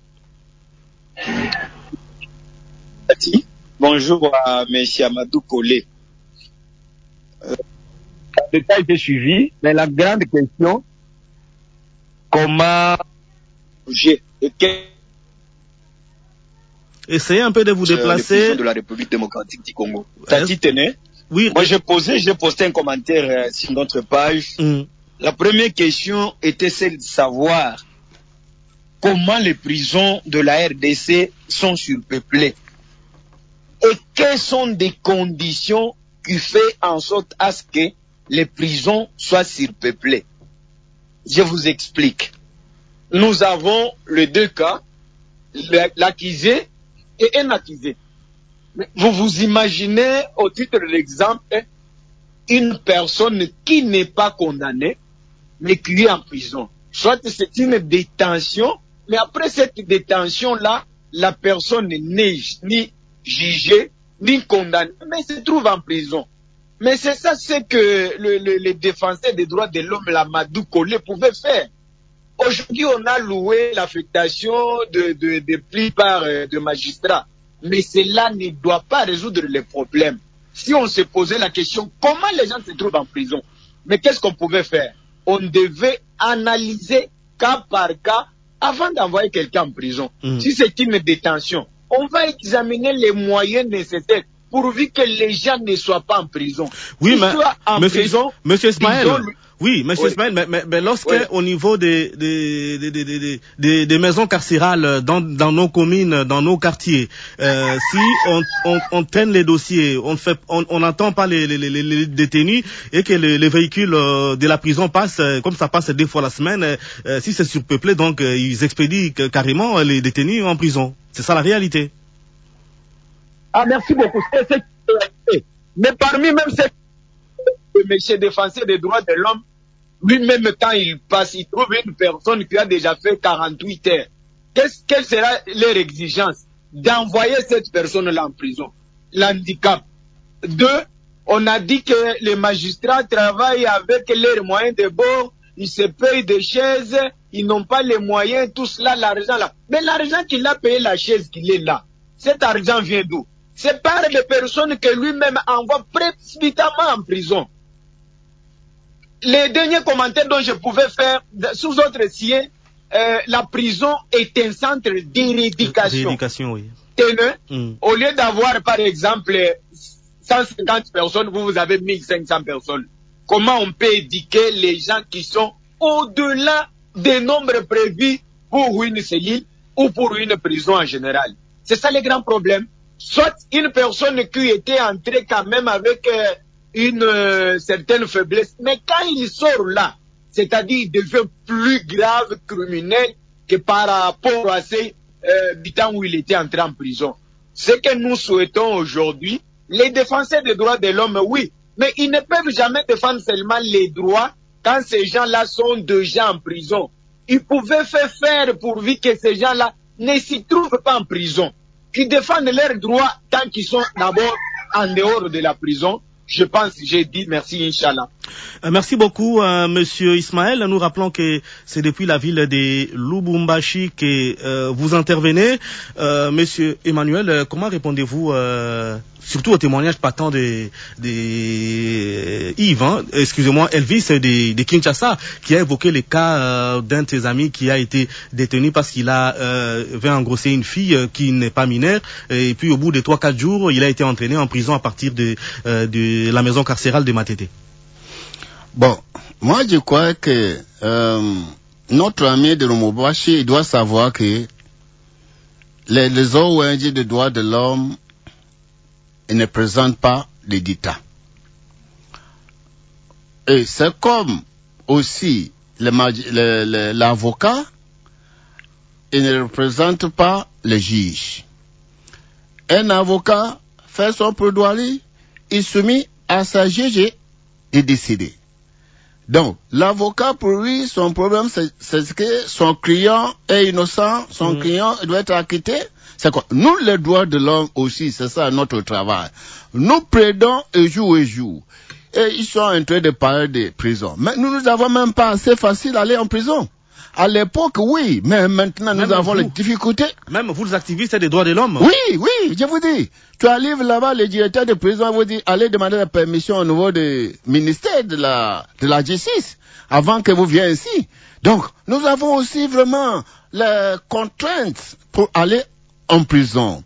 Bonjour à M. Amadou Kolé. Euh, le détail a été suivi, mais la grande question, comment j'ai essayez un peu de vous déplacer. Euh, de la République démocratique du Congo. Tati Téné. Oui. Moi, j'ai posé, j'ai posté un commentaire euh, sur notre page. Mm. La première question était celle de savoir comment les prisons de la R D C sont surpeuplées. Et quelles sont des conditions qui font en sorte à ce que les prisons soient surpeuplées? Je vous explique. Nous avons les deux cas, l'accusé et un accusé. Vous vous imaginez, au titre de l'exemple, une personne qui n'est pas condamnée, mais qui est en prison. Soit c'est une détention, mais après cette détention-là, la personne n'est ni jugé, ni condamné, mais se trouve en prison. Mais c'est ça ce que le, le, les défenseurs des droits de l'homme, la Amadou Kolé, pouvaient faire. Aujourd'hui, on a loué l'affectation de, de, de plupart de magistrats. Mais cela ne doit pas résoudre les problèmes. Si on se posait la question, comment les gens se trouvent en prison? Mais qu'est-ce qu'on pouvait faire? On devait analyser cas par cas avant d'envoyer quelqu'un en prison. Mmh. Si c'est une détention, on va examiner les moyens nécessaires pourvu que les gens ne soient pas en prison. Oui, mais en monsieur, prison, monsieur Ismaël, oui, monsieur oui. Ismaël, mais, mais, mais lorsque oui. au niveau des, des, des, des, des, des, des maisons carcérales dans, dans nos communes, dans nos quartiers, euh, si on, on, on traîne les dossiers, on fait, on n'entend pas les, les, les, les détenus et que les, les véhicules euh, de la prison passent, euh, comme ça passe deux fois la semaine, euh, si c'est surpeuplé, donc euh, ils expédient carrément les détenus en prison. C'est ça la réalité. Ah, merci beaucoup. C'est ce qui... Mais parmi même ces monsieur défenseur des droits de l'homme, lui-même, quand il passe, il trouve une personne qui a déjà fait quarante-huit heures. Qu'est-ce, quelle sera leur exigence? D'envoyer cette personne-là en prison. L'handicap. Deux, on a dit que les magistrats travaillent avec leurs moyens de bord, ils se payent des chaises, ils n'ont pas les moyens, tout cela, l'argent là. Mais l'argent qu'il a payé la chaise qu'il est là, cet argent vient d'où? C'est par les personnes que lui-même envoie précipitamment en prison. Les derniers commentaires dont je pouvais faire, sous autre signe, euh, la prison est un centre d'éducation. D'éducation, oui. Tenez, mm. Au lieu d'avoir, par exemple, cent cinquante personnes, vous, vous avez mille cinq cents personnes. Comment on peut éduquer les gens qui sont au-delà des nombres prévus pour une cellule ou pour une prison en général? C'est ça le grand problème. Soit une personne qui était entrée quand même avec euh, une euh, certaine faiblesse, mais quand il sort là, c'est-à-dire il devient plus grave criminel que par rapport à ces euh, du temps où il était entré en prison. Ce que nous souhaitons aujourd'hui, les défenseurs des droits de l'homme, oui, mais ils ne peuvent jamais défendre seulement les droits quand ces gens-là sont déjà en prison. Ils pouvaient faire faire pourvu que ces gens-là ne s'y trouvent pas en prison, qui défendent leurs droits tant qu'ils sont d'abord en dehors de la prison. je pense, j'ai dit merci, Inch'Allah. Euh, merci beaucoup, euh, Monsieur Ismaël. Nous rappelons que c'est depuis la ville de Lubumbashi que euh, vous intervenez. Euh, Monsieur Emmanuel, euh, comment répondez-vous euh, surtout au témoignage patent de, de Yves, hein, excusez-moi, Elvis de, de Kinshasa, qui a évoqué le cas euh, d'un de ses amis qui a été détenu parce qu'il a euh, avait engrossé une fille euh, qui n'est pas mineure, et puis au bout de trois quatre jours, il a été entraîné en prison à partir de, euh, de la maison carcérale de Matete. Bon, moi je crois que euh, notre ami de Lubumbashi doit savoir que les, les O N G de droits de l'homme ne présentent pas les dictats. Et c'est comme aussi l'avocat, il ne représente pas le juge. Un avocat fait son plaidoirie, il soumet à sa juge et décider. Donc, l'avocat, pour lui, son problème, c'est que son client est innocent, son mmh. client doit être acquitté. C'est quoi? Nous, les droits de l'homme aussi, c'est ça notre travail. Nous plaidons et jour et jour. Et ils sont en train de parler de prison. Mais nous, nous avons même pas assez facile d'aller en prison. À l'époque, oui, mais maintenant, même nous avons vous, les difficultés. Même vous, les activistes des droits de l'homme. Oui, oui, je vous dis. Tu arrives là-bas, le directeur de prison vous dit, allez demander la permission au niveau du ministère de la, de la justice, avant que vous veniez ici. Donc, nous avons aussi vraiment les contraintes pour aller en prison.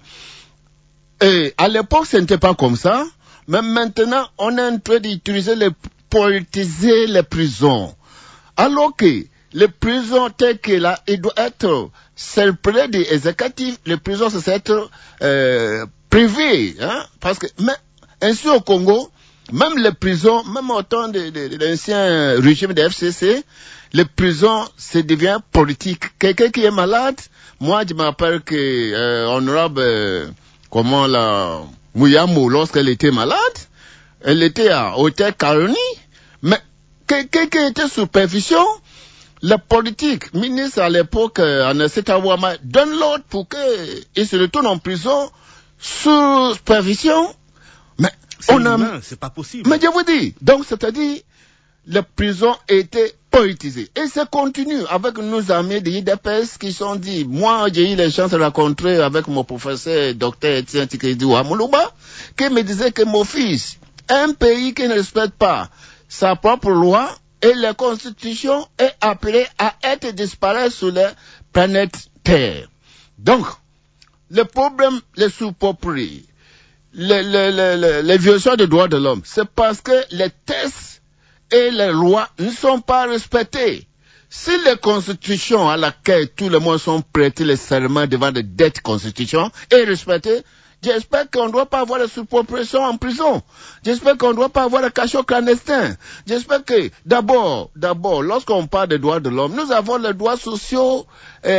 Et à l'époque, ce n'était pas comme ça. Mais maintenant, on est en train d'utiliser les, politiser les prisons. Alors que les prisons telles que là, il doit être séparé des exécutifs, les prisons, c'est être euh, privées, hein, parce que, mais, ainsi au Congo, même les prisons, même au temps de, de, de l'ancien régime de F C C, les prisons, ça devient politique. Quelqu'un qui est malade, moi, je me rappelle que, euh, honorable, euh, comment la, Mouyamo, lorsqu'elle était malade, elle était à Hôtel Caroni, mais quelqu'un qui était sous supervision, la politique, ministre à l'époque, Anastasia Ouama, donne l'ordre pour qu'il se retourne en prison sous supervision. Mais on a, c'est pas possible. Mais je vous dis, donc c'est-à-dire, la prison était politisée. Et ça continue avec nos amis de I D P S qui sont dit, moi j'ai eu la chance de rencontrer avec mon professeur, docteur Etienne Tikedi Ouamoulouba, qui me disait que mon fils, un pays qui ne respecte pas sa propre loi, et la Constitution est appelée à être disparue sur la planète Terre. Donc, le problème, les sous-populaires, les, les, les, les, les violations des droits de l'homme, c'est parce que les tests et les lois ne sont pas respectées. Si les constitutions à laquelle tout le monde sont prêtés les serments devant de dettes constitutions est respectée, j'espère qu'on ne doit pas avoir de sous-population en prison. J'espère qu'on ne doit pas avoir de cachot clandestin. J'espère que, d'abord, d'abord, lorsqu'on parle des droits de l'homme, nous avons les droits sociaux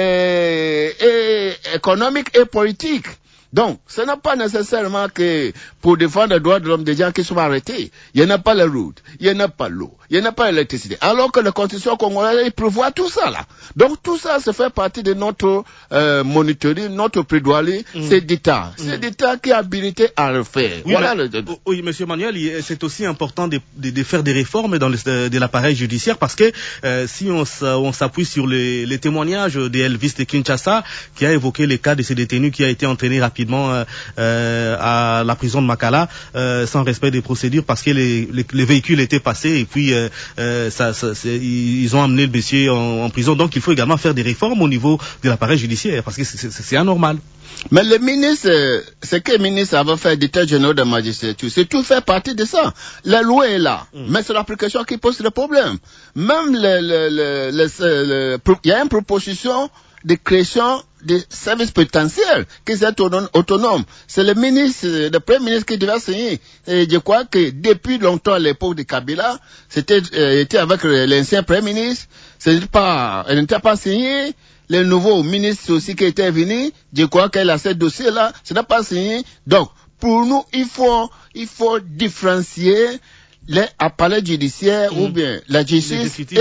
et, et économiques et politiques. Donc, ce n'est pas nécessairement que pour défendre les droits de l'homme des gens qui sont arrêtés, il n'y en a pas la route, il n'y en a pas l'eau, il n'y en a pas l'électricité. Alors que la Constitution congolaise prévoit tout ça là. Donc tout ça, ça fait partie de notre euh, monitoring, notre plaidoirie, mm. c'est d'État. Mm. C'est d'État qui est habilité à le faire. Oui, voilà mais, le... oui, monsieur Manuel, c'est aussi important de, de, de faire des réformes dans le, de, de l'appareil judiciaire parce que euh, si on, on s'appuie sur les, les témoignages d'Elvis de Kinshasa qui a évoqué les cas de ces détenus qui a été entraîné rapidement Euh, euh, à la prison de Makala euh, sans respect des procédures parce que les, les, les véhicules étaient passés et puis euh, euh, ça, ça, ils ont amené le monsieur en, en prison. Donc il faut également faire des réformes au niveau de l'appareil judiciaire parce que c'est anormal. Mais le ministre, ce que le ministre avait fait d'état général de magistrature, c'est tout fait partie de ça. La loi est là, mm. mais c'est l'application qui pose le problème. Même le, le, le, le, le, le, il y a une proposition de création des services pénitentiaires qui sont autonomes. C'est le ministre, le premier ministre qui devait signer. Et je crois que depuis longtemps, à l'époque de Kabila, c'était euh, était avec l'ancien premier ministre. C'est pas, elle n'était pas signé. Le nouveau ministre aussi qui était venu, je crois qu'elle a ce dossier-là, ce n'est pas signé. Donc, pour nous, il faut, il faut différencier les appareils judiciaires mmh. ou bien la justice et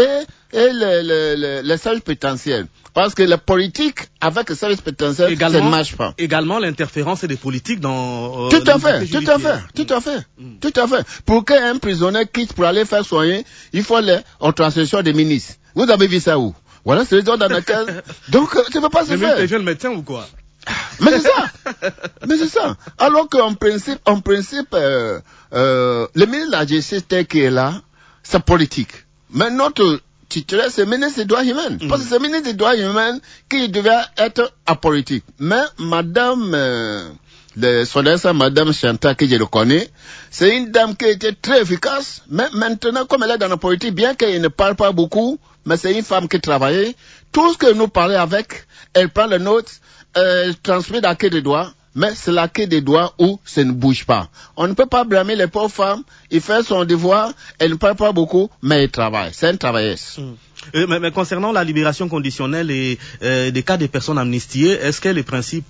et le, le, le, le service pénitentiaire. Parce que la politique, avec le service pénitentiaire, ça ne marche pas. Également l'interférence des politiques dans... Euh, tout, à fait, tout à fait, tout à fait, mm. tout à fait. Pour qu'un prisonnier quitte pour aller faire soigner, il faut en transition des ministres. Vous avez vu ça où? Voilà, c'est le temps dans lequel... Donc, ça ne peut pas se faire. C'est le médecin ou quoi? Mais c'est ça. Mais c'est ça. Alors qu'en principe, en principe, euh, euh, le ministre de la Justice qui est là, c'est politique. Mais notre titulaire, c'est le ministre des droits humains. Mm. Parce que c'est le ministre des droits humains qui devait être apolitique. Mais madame, euh, de son excellence, madame Chantal, que je le connais, c'est une dame qui était très efficace. Mais maintenant, comme elle est dans la politique, bien qu'elle ne parle pas beaucoup, mais c'est une femme qui travaillait. Tout ce que nous parlons avec, elle prend les notes, elle transmet la quai des doigts, mais c'est la quai des doigts où ça ne bouge pas. On ne peut pas blâmer les pauvres femmes. Il fait son devoir, elle ne parle pas beaucoup, mais elle travaille. C'est une travailleuse. Mmh. Euh, mais, mais concernant la libération conditionnelle et euh, des cas des personnes amnistiées, est-ce que les principes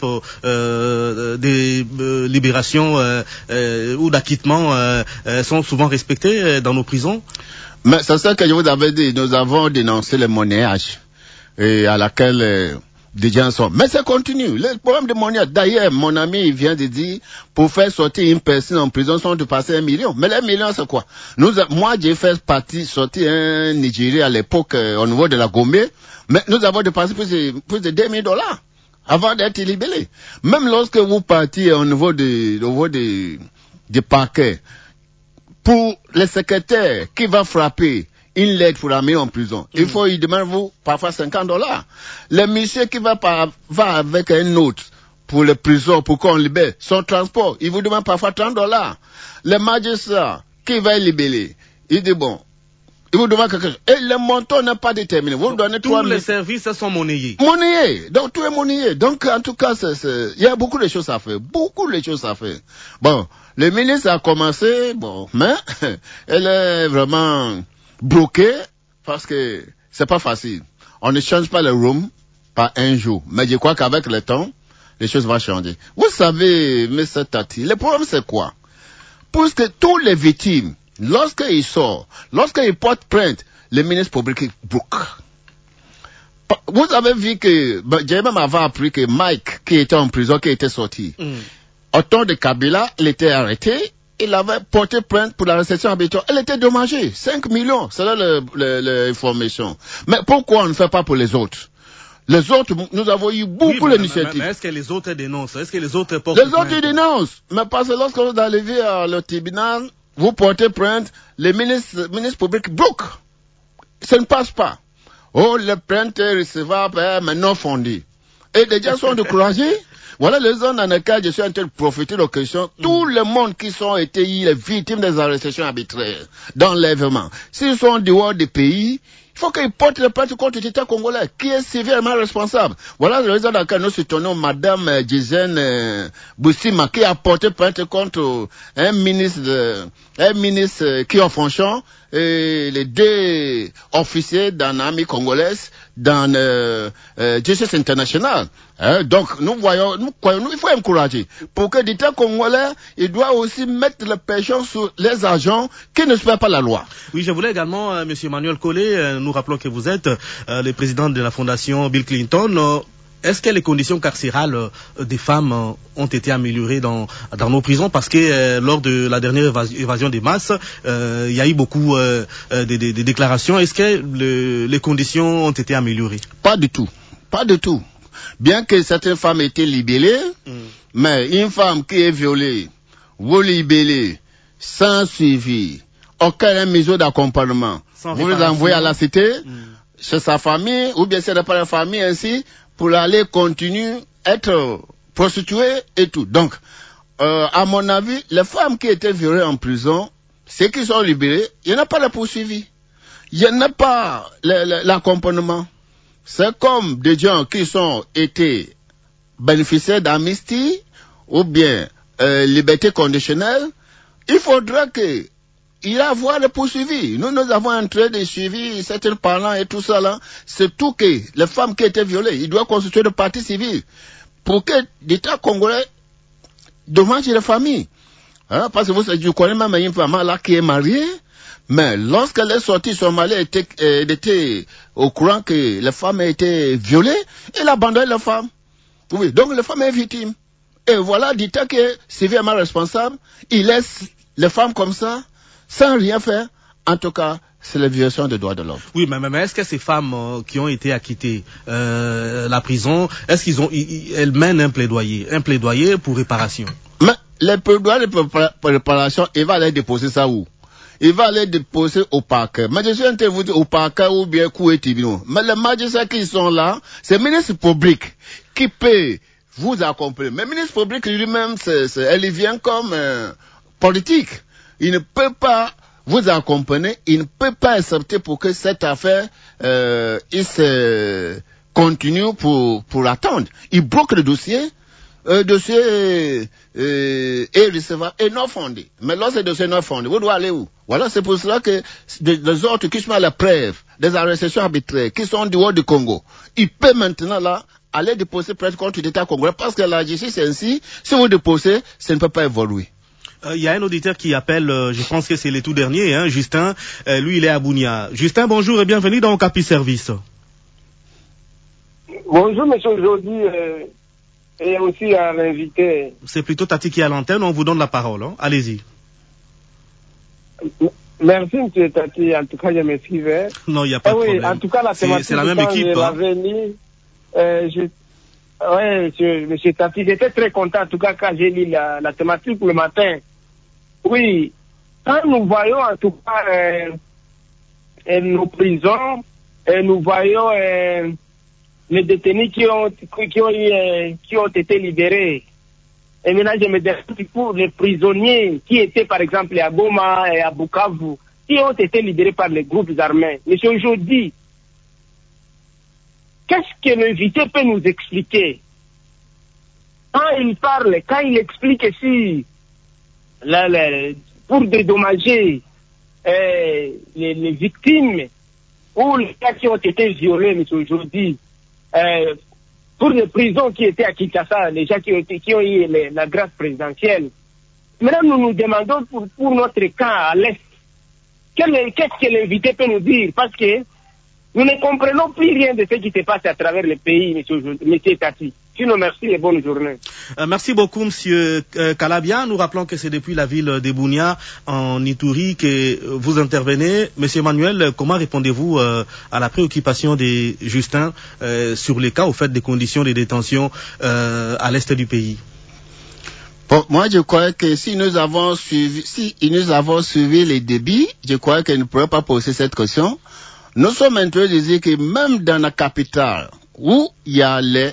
euh, des euh, libérations euh, euh, ou d'acquittement euh, euh, sont souvent respectés euh, dans nos prisons? Mais c'est ça que je vous avais dit. Nous avons dénoncé le monnayage et à laquelle euh, des gens sont. Mais ça continue. Le problème de monnayage. D'ailleurs, mon ami il vient de dire, pour faire sortir une personne en prison, sont de passer un million. Mais les millions, c'est quoi? Nous, moi, j'ai fait partie, sortir un Nigérien à l'époque euh, au niveau de la Gombe. Mais nous avons dépassé plus de, plus de deux mille dollars avant d'être libérés. Même lorsque vous partez au niveau de, au niveau de, de parquet, pour le secrétaire qui va frapper une lettre pour la mettre en prison, mmh. il faut, il demande vous, parfois cinquante dollars. Le monsieur qui va, par, va avec un autre pour le prison, pour qu'on libère son transport, il vous demande parfois trente dollars. Le magistrat qui va libérer, il dit bon, il vous demande quelque chose. Et le montant n'est pas déterminé. Vous donc, donnez tous trois les mille... services sont monnayés. Monnayés. Donc tout est monnayé. Donc en tout cas, c'est, c'est... il y a beaucoup de choses à faire. Beaucoup de choses à faire. Bon, le ministre a commencé, bon, mais elle est vraiment bloquée parce que c'est pas facile. On ne change pas le room par un jour. Mais je crois qu'avec le temps, les choses vont changer. Vous savez, M. Tati, le problème c'est quoi? Parce que tous les victimes, lorsqu'ils sortent, lorsqu'ils portent plainte, le ministre public bloque. Vous avez vu que, ben, j'ai même avant appris que Mike, qui était en prison, qui était sorti, mm. au temps de Kabila, il était arrêté, il avait porté plainte pour la réception habituelle. Elle était dommagée. cinq millions, c'est là l'information. Mais pourquoi on ne fait pas pour les autres? Les autres, nous avons eu beaucoup oui, d'initiatives. Mais, mais est-ce que les autres dénoncent? Est-ce que les autres portent Les plainte? autres dénoncent. Mais parce que lorsque vous arrivez à le tribunal, vous portez plainte, les ministres, ministres publics bloquent. Ça ne passe pas. Oh, le plainte est recevable, mais non fondé. Et les gens sont découragés. Voilà les zones dans lesquelles je suis en train de profiter de l'occasion. Mm. Tout le monde qui sont été les victimes des arrestations arbitraires, d'enlèvement. S'ils sont dehors du pays, il faut qu'ils portent le plainte contre l'État congolais, qui est sévèrement responsable. Voilà les raisons dans lesquelles nous soutenons Madame euh, Gisène euh, Boussima, qui a porté plainte contre un ministre, de, un ministre euh, qui est en fonction, et les deux officiers dans l'armée congolaise, dans euh, euh, Justice International. Hein, donc nous voyons, nous croyons, nous, il faut encourager. Pour que l'État congolais, il doit aussi mettre la pression sur les agents qui ne suivent pas la loi. Oui, je voulais également, euh, Monsieur Emmanuel Collet, euh, nous rappelons que vous êtes euh, le président de la fondation Bill Clinton. Euh, Est-ce que les conditions carcérales euh, des femmes euh, ont été améliorées dans, dans nos prisons? Parce que euh, lors de la dernière évas évasion des masses, euh, il y a eu beaucoup euh, de, de, de déclarations. Est-ce que le, les conditions ont été améliorées? Pas du tout. Pas du tout. Bien que certaines femmes aient été libérées, mm. mais une femme qui est violée, vous libérez, sans suivi, aucun mesure d'accompagnement, vous les envoyez à la cité, mm. chez sa famille, ou bien si elle n'est pas la famille ainsi, pour aller continuer à être prostituée et tout. Donc, euh, à mon avis, les femmes qui étaient violées en prison, ceux qui sont libérés, il n'y en a pas de poursuivi. Il n'y en a pas l'accompagnement. C'est comme des gens qui sont été bénéficiaires d'amnistie ou bien euh, liberté conditionnelle. Il faudra que il y a avoir le poursuivi. Nous, nous avons un trait de suivi, certains parents et tout ça là. C'est tout que les femmes qui étaient violées, ils doivent constituer de partie civile pour que l'État congolais dommage les familles. Hein, parce que vous savez, je connais même une femme là qui est mariée, Mais lorsqu'elle est sortie, son mari était, euh, était au courant que la femme a été violée, il abandonne la femme. Oui, donc la femme est victime. Et voilà, dit-elle que sévèrement responsable, il laisse les femmes comme ça, sans rien faire. En tout cas, c'est la violation des droits de l'homme. Oui, mais, mais, mais est-ce que ces femmes euh, qui ont été acquittées euh, la prison, est-ce qu'ils ont, ils, elles mènent un plaidoyer, un plaidoyer pour réparation? Mais les plaidoyers pour réparation, il va aller déposer ça où? Il va aller déposer au parquet. Mais je suis en train de vous dire au parquet ou bien coup et tribunal. Mais les magistrats qui sont là, c'est le ministre public qui peut vous accompagner. Mais le ministre public lui-même, c'est, c'est, elle vient comme euh, politique. Il ne peut pas vous accompagner, il ne peut pas accepter pour que cette affaire euh, il se continue pour, pour attendre. Il bloque le dossier. Le dossier euh, euh, est recevable et non fondé. Mais lorsque le dossier est non fondé, vous devez aller où? Voilà, c'est pour cela que les autres qui sont à la preuve des arrestations arbitraires, qui sont du haut du Congo, ils peuvent maintenant là aller déposer plainte contre l'État congolais parce que la justice est ainsi, si vous déposez, ça ne peut pas évoluer. Il euh, y a un auditeur qui appelle, euh, je pense que c'est le tout dernier, hein, Justin, euh, lui il est à Bunia. Justin, bonjour et bienvenue dans Okapi Service. Bonjour monsieur, aujourd'hui... Euh... Et aussi à l'invité. C'est plutôt Tati qui est à l'antenne, on vous donne la parole. Hein. Allez-y. Merci, M. Tati. En tout cas, je m'excusais. Non, il n'y a pas eh de oui, problème. En tout cas, la thématique, c'est, c'est la même équipe. Je hein. l'avais mis, euh, je... Ouais, M. Tati, j'étais très content, en tout cas, quand j'ai lu la, la thématique le matin. Oui, quand nous voyons, en tout cas, euh, nos prisons, et nous voyons... Euh, les détenus qui ont, qui ont, euh, qui ont été libérés. Et maintenant, je me demande pour les prisonniers qui étaient, par exemple, à Goma et à Bukavu, qui ont été libérés par les groupes armés. Monsieur, aujourd'hui, qu'est-ce que l'invité peut nous expliquer? Quand il parle, quand il explique si, là, là, pour dédommager euh, les, les victimes ou les cas qui ont été violés, monsieur, aujourd'hui, Euh, pour les prisons qui étaient à Kinshasa, les gens qui ont, été, qui ont eu les, la grâce présidentielle. Maintenant, nous nous demandons pour, pour notre cas à l'Est, quel, qu'est-ce que l'invité peut nous dire? Parce que nous ne comprenons plus rien de ce qui se passe à travers le pays, monsieur, monsieur Tati. Sinon, merci et bonne journée. Euh, merci beaucoup, monsieur euh, Kalabia. Nous rappelons que c'est depuis la ville de Bunia, en Ituri, que vous intervenez. Monsieur Emmanuel, comment répondez-vous euh, à la préoccupation des Justins euh, sur les cas, au fait, des conditions de détention euh, à l'est du pays? Bon, moi, je crois que si nous avons suivi, si nous avons suivi les débits, je crois qu'ils ne pourraient pas poser cette question. Nous sommes en train de dire que même dans la capitale, où il y a les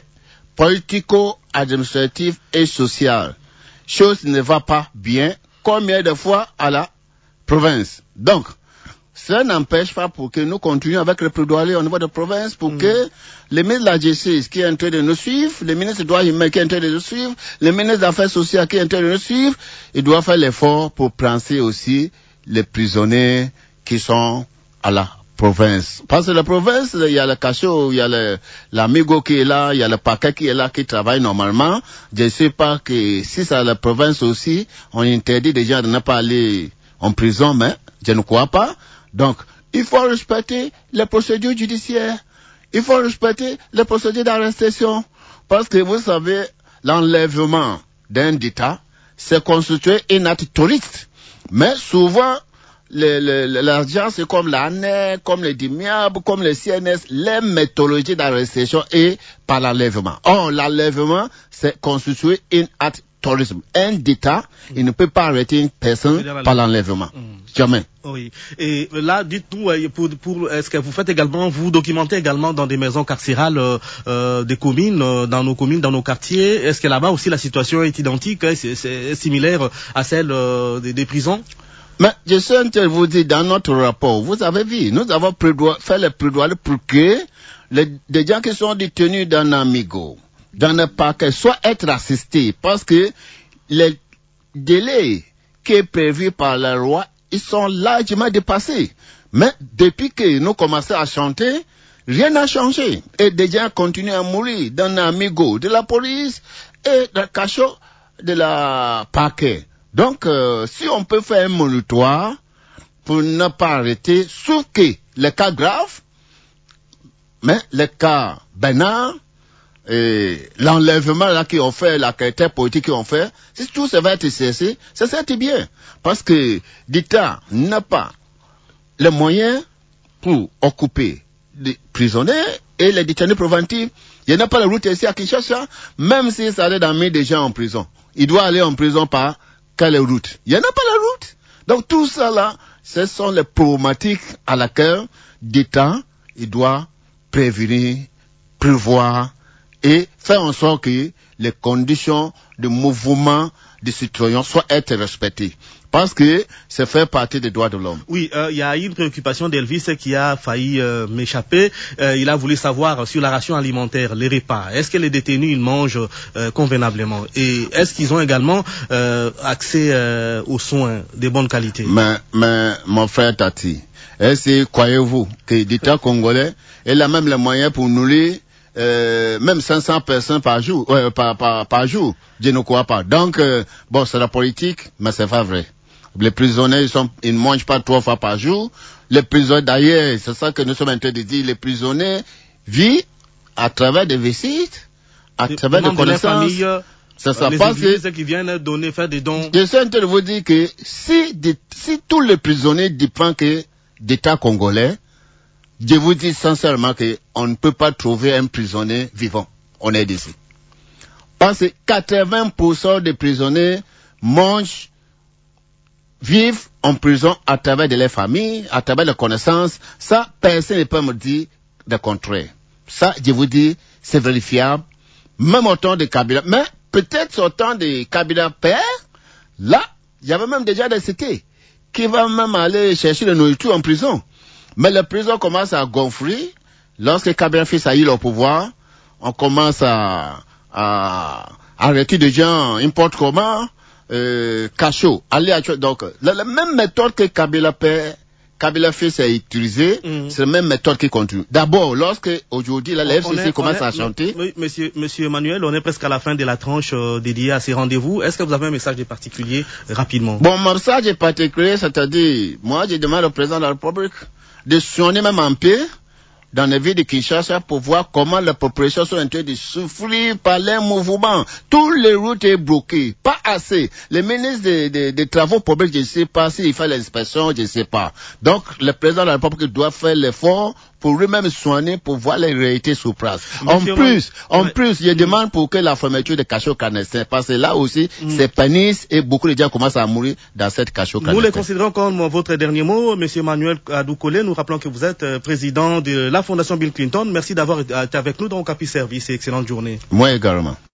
politico-administratif et social, chose ne va pas bien, combien de fois à la province. Donc, ça n'empêche pas pour que nous continuions avec le plaidoyer au niveau de province, pour mmh. que le ministre de la Justice qui est en train de nous suivre, le ministre des droits humains qui est en train de nous suivre, le ministre des Affaires sociales qui est en train de nous suivre, il doit faire l'effort pour penser aussi les prisonniers qui sont à la province. Parce que la province, il y a le cachot, il y a le, l'amigo qui est là, il y a le paquet qui est là, qui travaille normalement. Je ne sais pas que si c'est à la province aussi, on interdit des gens de ne pas aller en prison, mais je ne crois pas. Donc, il faut respecter les procédures judiciaires. Il faut respecter les procédures d'arrestation. Parce que vous savez, l'enlèvement d'un État, c'est constitué un acte touriste. Mais souvent, l'argent, c'est comme l'A N E, comme les D I M I A B, comme les C N S, les méthodologies d'arrestation et par l'enlèvement. Or, l'enlèvement, c'est constitué un acte tourisme. Un État, mmh. il ne peut pas arrêter une personne par l'enlèvement. Mmh. Jamais. Oui. Et là, dites-nous, pour, pour, est-ce que vous faites également, vous documentez également dans des maisons carcérales euh, euh, des communes, euh, dans nos communes, dans nos quartiers? Est-ce que là-bas aussi la situation est identique, hein, c'est, c'est similaire à celle euh, des, des prisons? Mais je suis en train de vous dire, dans notre rapport, vous avez vu, nous avons fait le plaidoyer pour que les, les gens qui sont détenus dans l'Amigo, dans le parquet, soient être assistés, parce que les délais qui est prévu par la loi, ils sont largement dépassés. Mais depuis que nous commençons à chanter, rien n'a changé. Et des gens continuent à mourir dans l'Amigo de la police et dans le cachot de la parquet. Donc, euh, si on peut faire un monitoire pour ne pas arrêter, sauf que les cas graves, mais les cas bénins, et l'enlèvement là qu'ils ont fait, la caractère politique qu'ils ont fait, si tout ça va être cessé, ça serait bien. Parce que l'État n'a pas les moyens pour occuper les prisonniers et les détenus préventifs. Il n'y a pas la route ici à Kinshasa, même si ça allait d'amener des gens en prison. Il doit aller en prison par quelle route? Il n'y en a pas la route. Donc tout ça là, ce sont les problématiques à laquelle l'État, il doit prévenir, prévoir et faire en sorte que les conditions de mouvement des citoyens soient être respectées. Parce que ça fait partie des droits de l'homme. Oui, il euh, y a eu une préoccupation d'Elvis qui a failli euh, m'échapper. Euh, il a voulu savoir sur la ration alimentaire, les repas. Est-ce que les détenus ils mangent euh, convenablement? Et est-ce qu'ils ont également euh, accès euh, aux soins de bonne qualité? Mais, mais mon frère Tati, est-ce que croyez-vous que l'État congolais a même les moyens pour nourrir Euh, même cinq cents personnes par jour, euh, par, par, par jour, je ne crois pas. Donc, euh, bon, c'est la politique, mais c'est pas vrai. Les prisonniers, ils, sont, ils ne mangent pas trois fois par jour. Les prisonniers, d'ailleurs, c'est ça que nous sommes en train de dire, les prisonniers vivent à travers des visites, à les travers des connaissances. Ça, ça les passe que... qui viennent donner, faire des dons. Je suis en train de vous dire que si, de, si tous les prisonniers dépendent que d'État congolais, je vous dis sincèrement qu'on ne peut pas trouver un prisonnier vivant. On est d'ici. Parce que quatre-vingts pour cent des prisonniers mangent, vivent en prison à travers de leurs familles, à travers les connaissances. Ça, personne ne peut me dire le contraire. Ça, je vous dis, c'est vérifiable. Même au temps de Kabila. Mais peut-être au temps de Kabila père, là, il y avait même déjà des cités qui vont même aller chercher la nourriture en prison. Mais la prison commence à gonfler. Lorsque Kabila fait saillir au pouvoir, on commence à, à, à arrêter des gens n'importe comment, euh, cachot, aller à, donc, la, la même méthode que Kabila fait, Kabila fait a utilisé, mm. c'est la même méthode qui continue. D'abord, lorsque aujourd'hui, la F C C commence est, à chanter. Oui, monsieur, monsieur Emmanuel, on est presque à la fin de la tranche euh, dédiée à ces rendez-vous. Est-ce que vous avez un message de particulier rapidement? Bon, mon message est particulier, c'est-à-dire, moi, je demande au président de la République de soigner même en paix dans les villes de Kinshasa pour voir comment la population sont en train de souffrir par les mouvements. Toutes les routes sont bloquées. Pas assez. Les ministres des de, de travaux publics, je ne sais pas s'il fait l'inspection, je ne sais pas. Donc, le président de la République doit faire l'effort pour lui-même soigner, pour voir les réalités sur place. En plus, en plus, je demande pour que la fermeture de cachot clandestin, parce que là aussi, mm. c'est pénible et beaucoup de gens commencent à mourir dans cette cachot clandestin. Nous les considérons comme votre dernier mot, monsieur Emmanuel Adoukole. Nous rappelons que vous êtes président de la Fondation Bill Clinton. Merci d'avoir été avec nous dans Okapi Service et excellente journée. Moi également.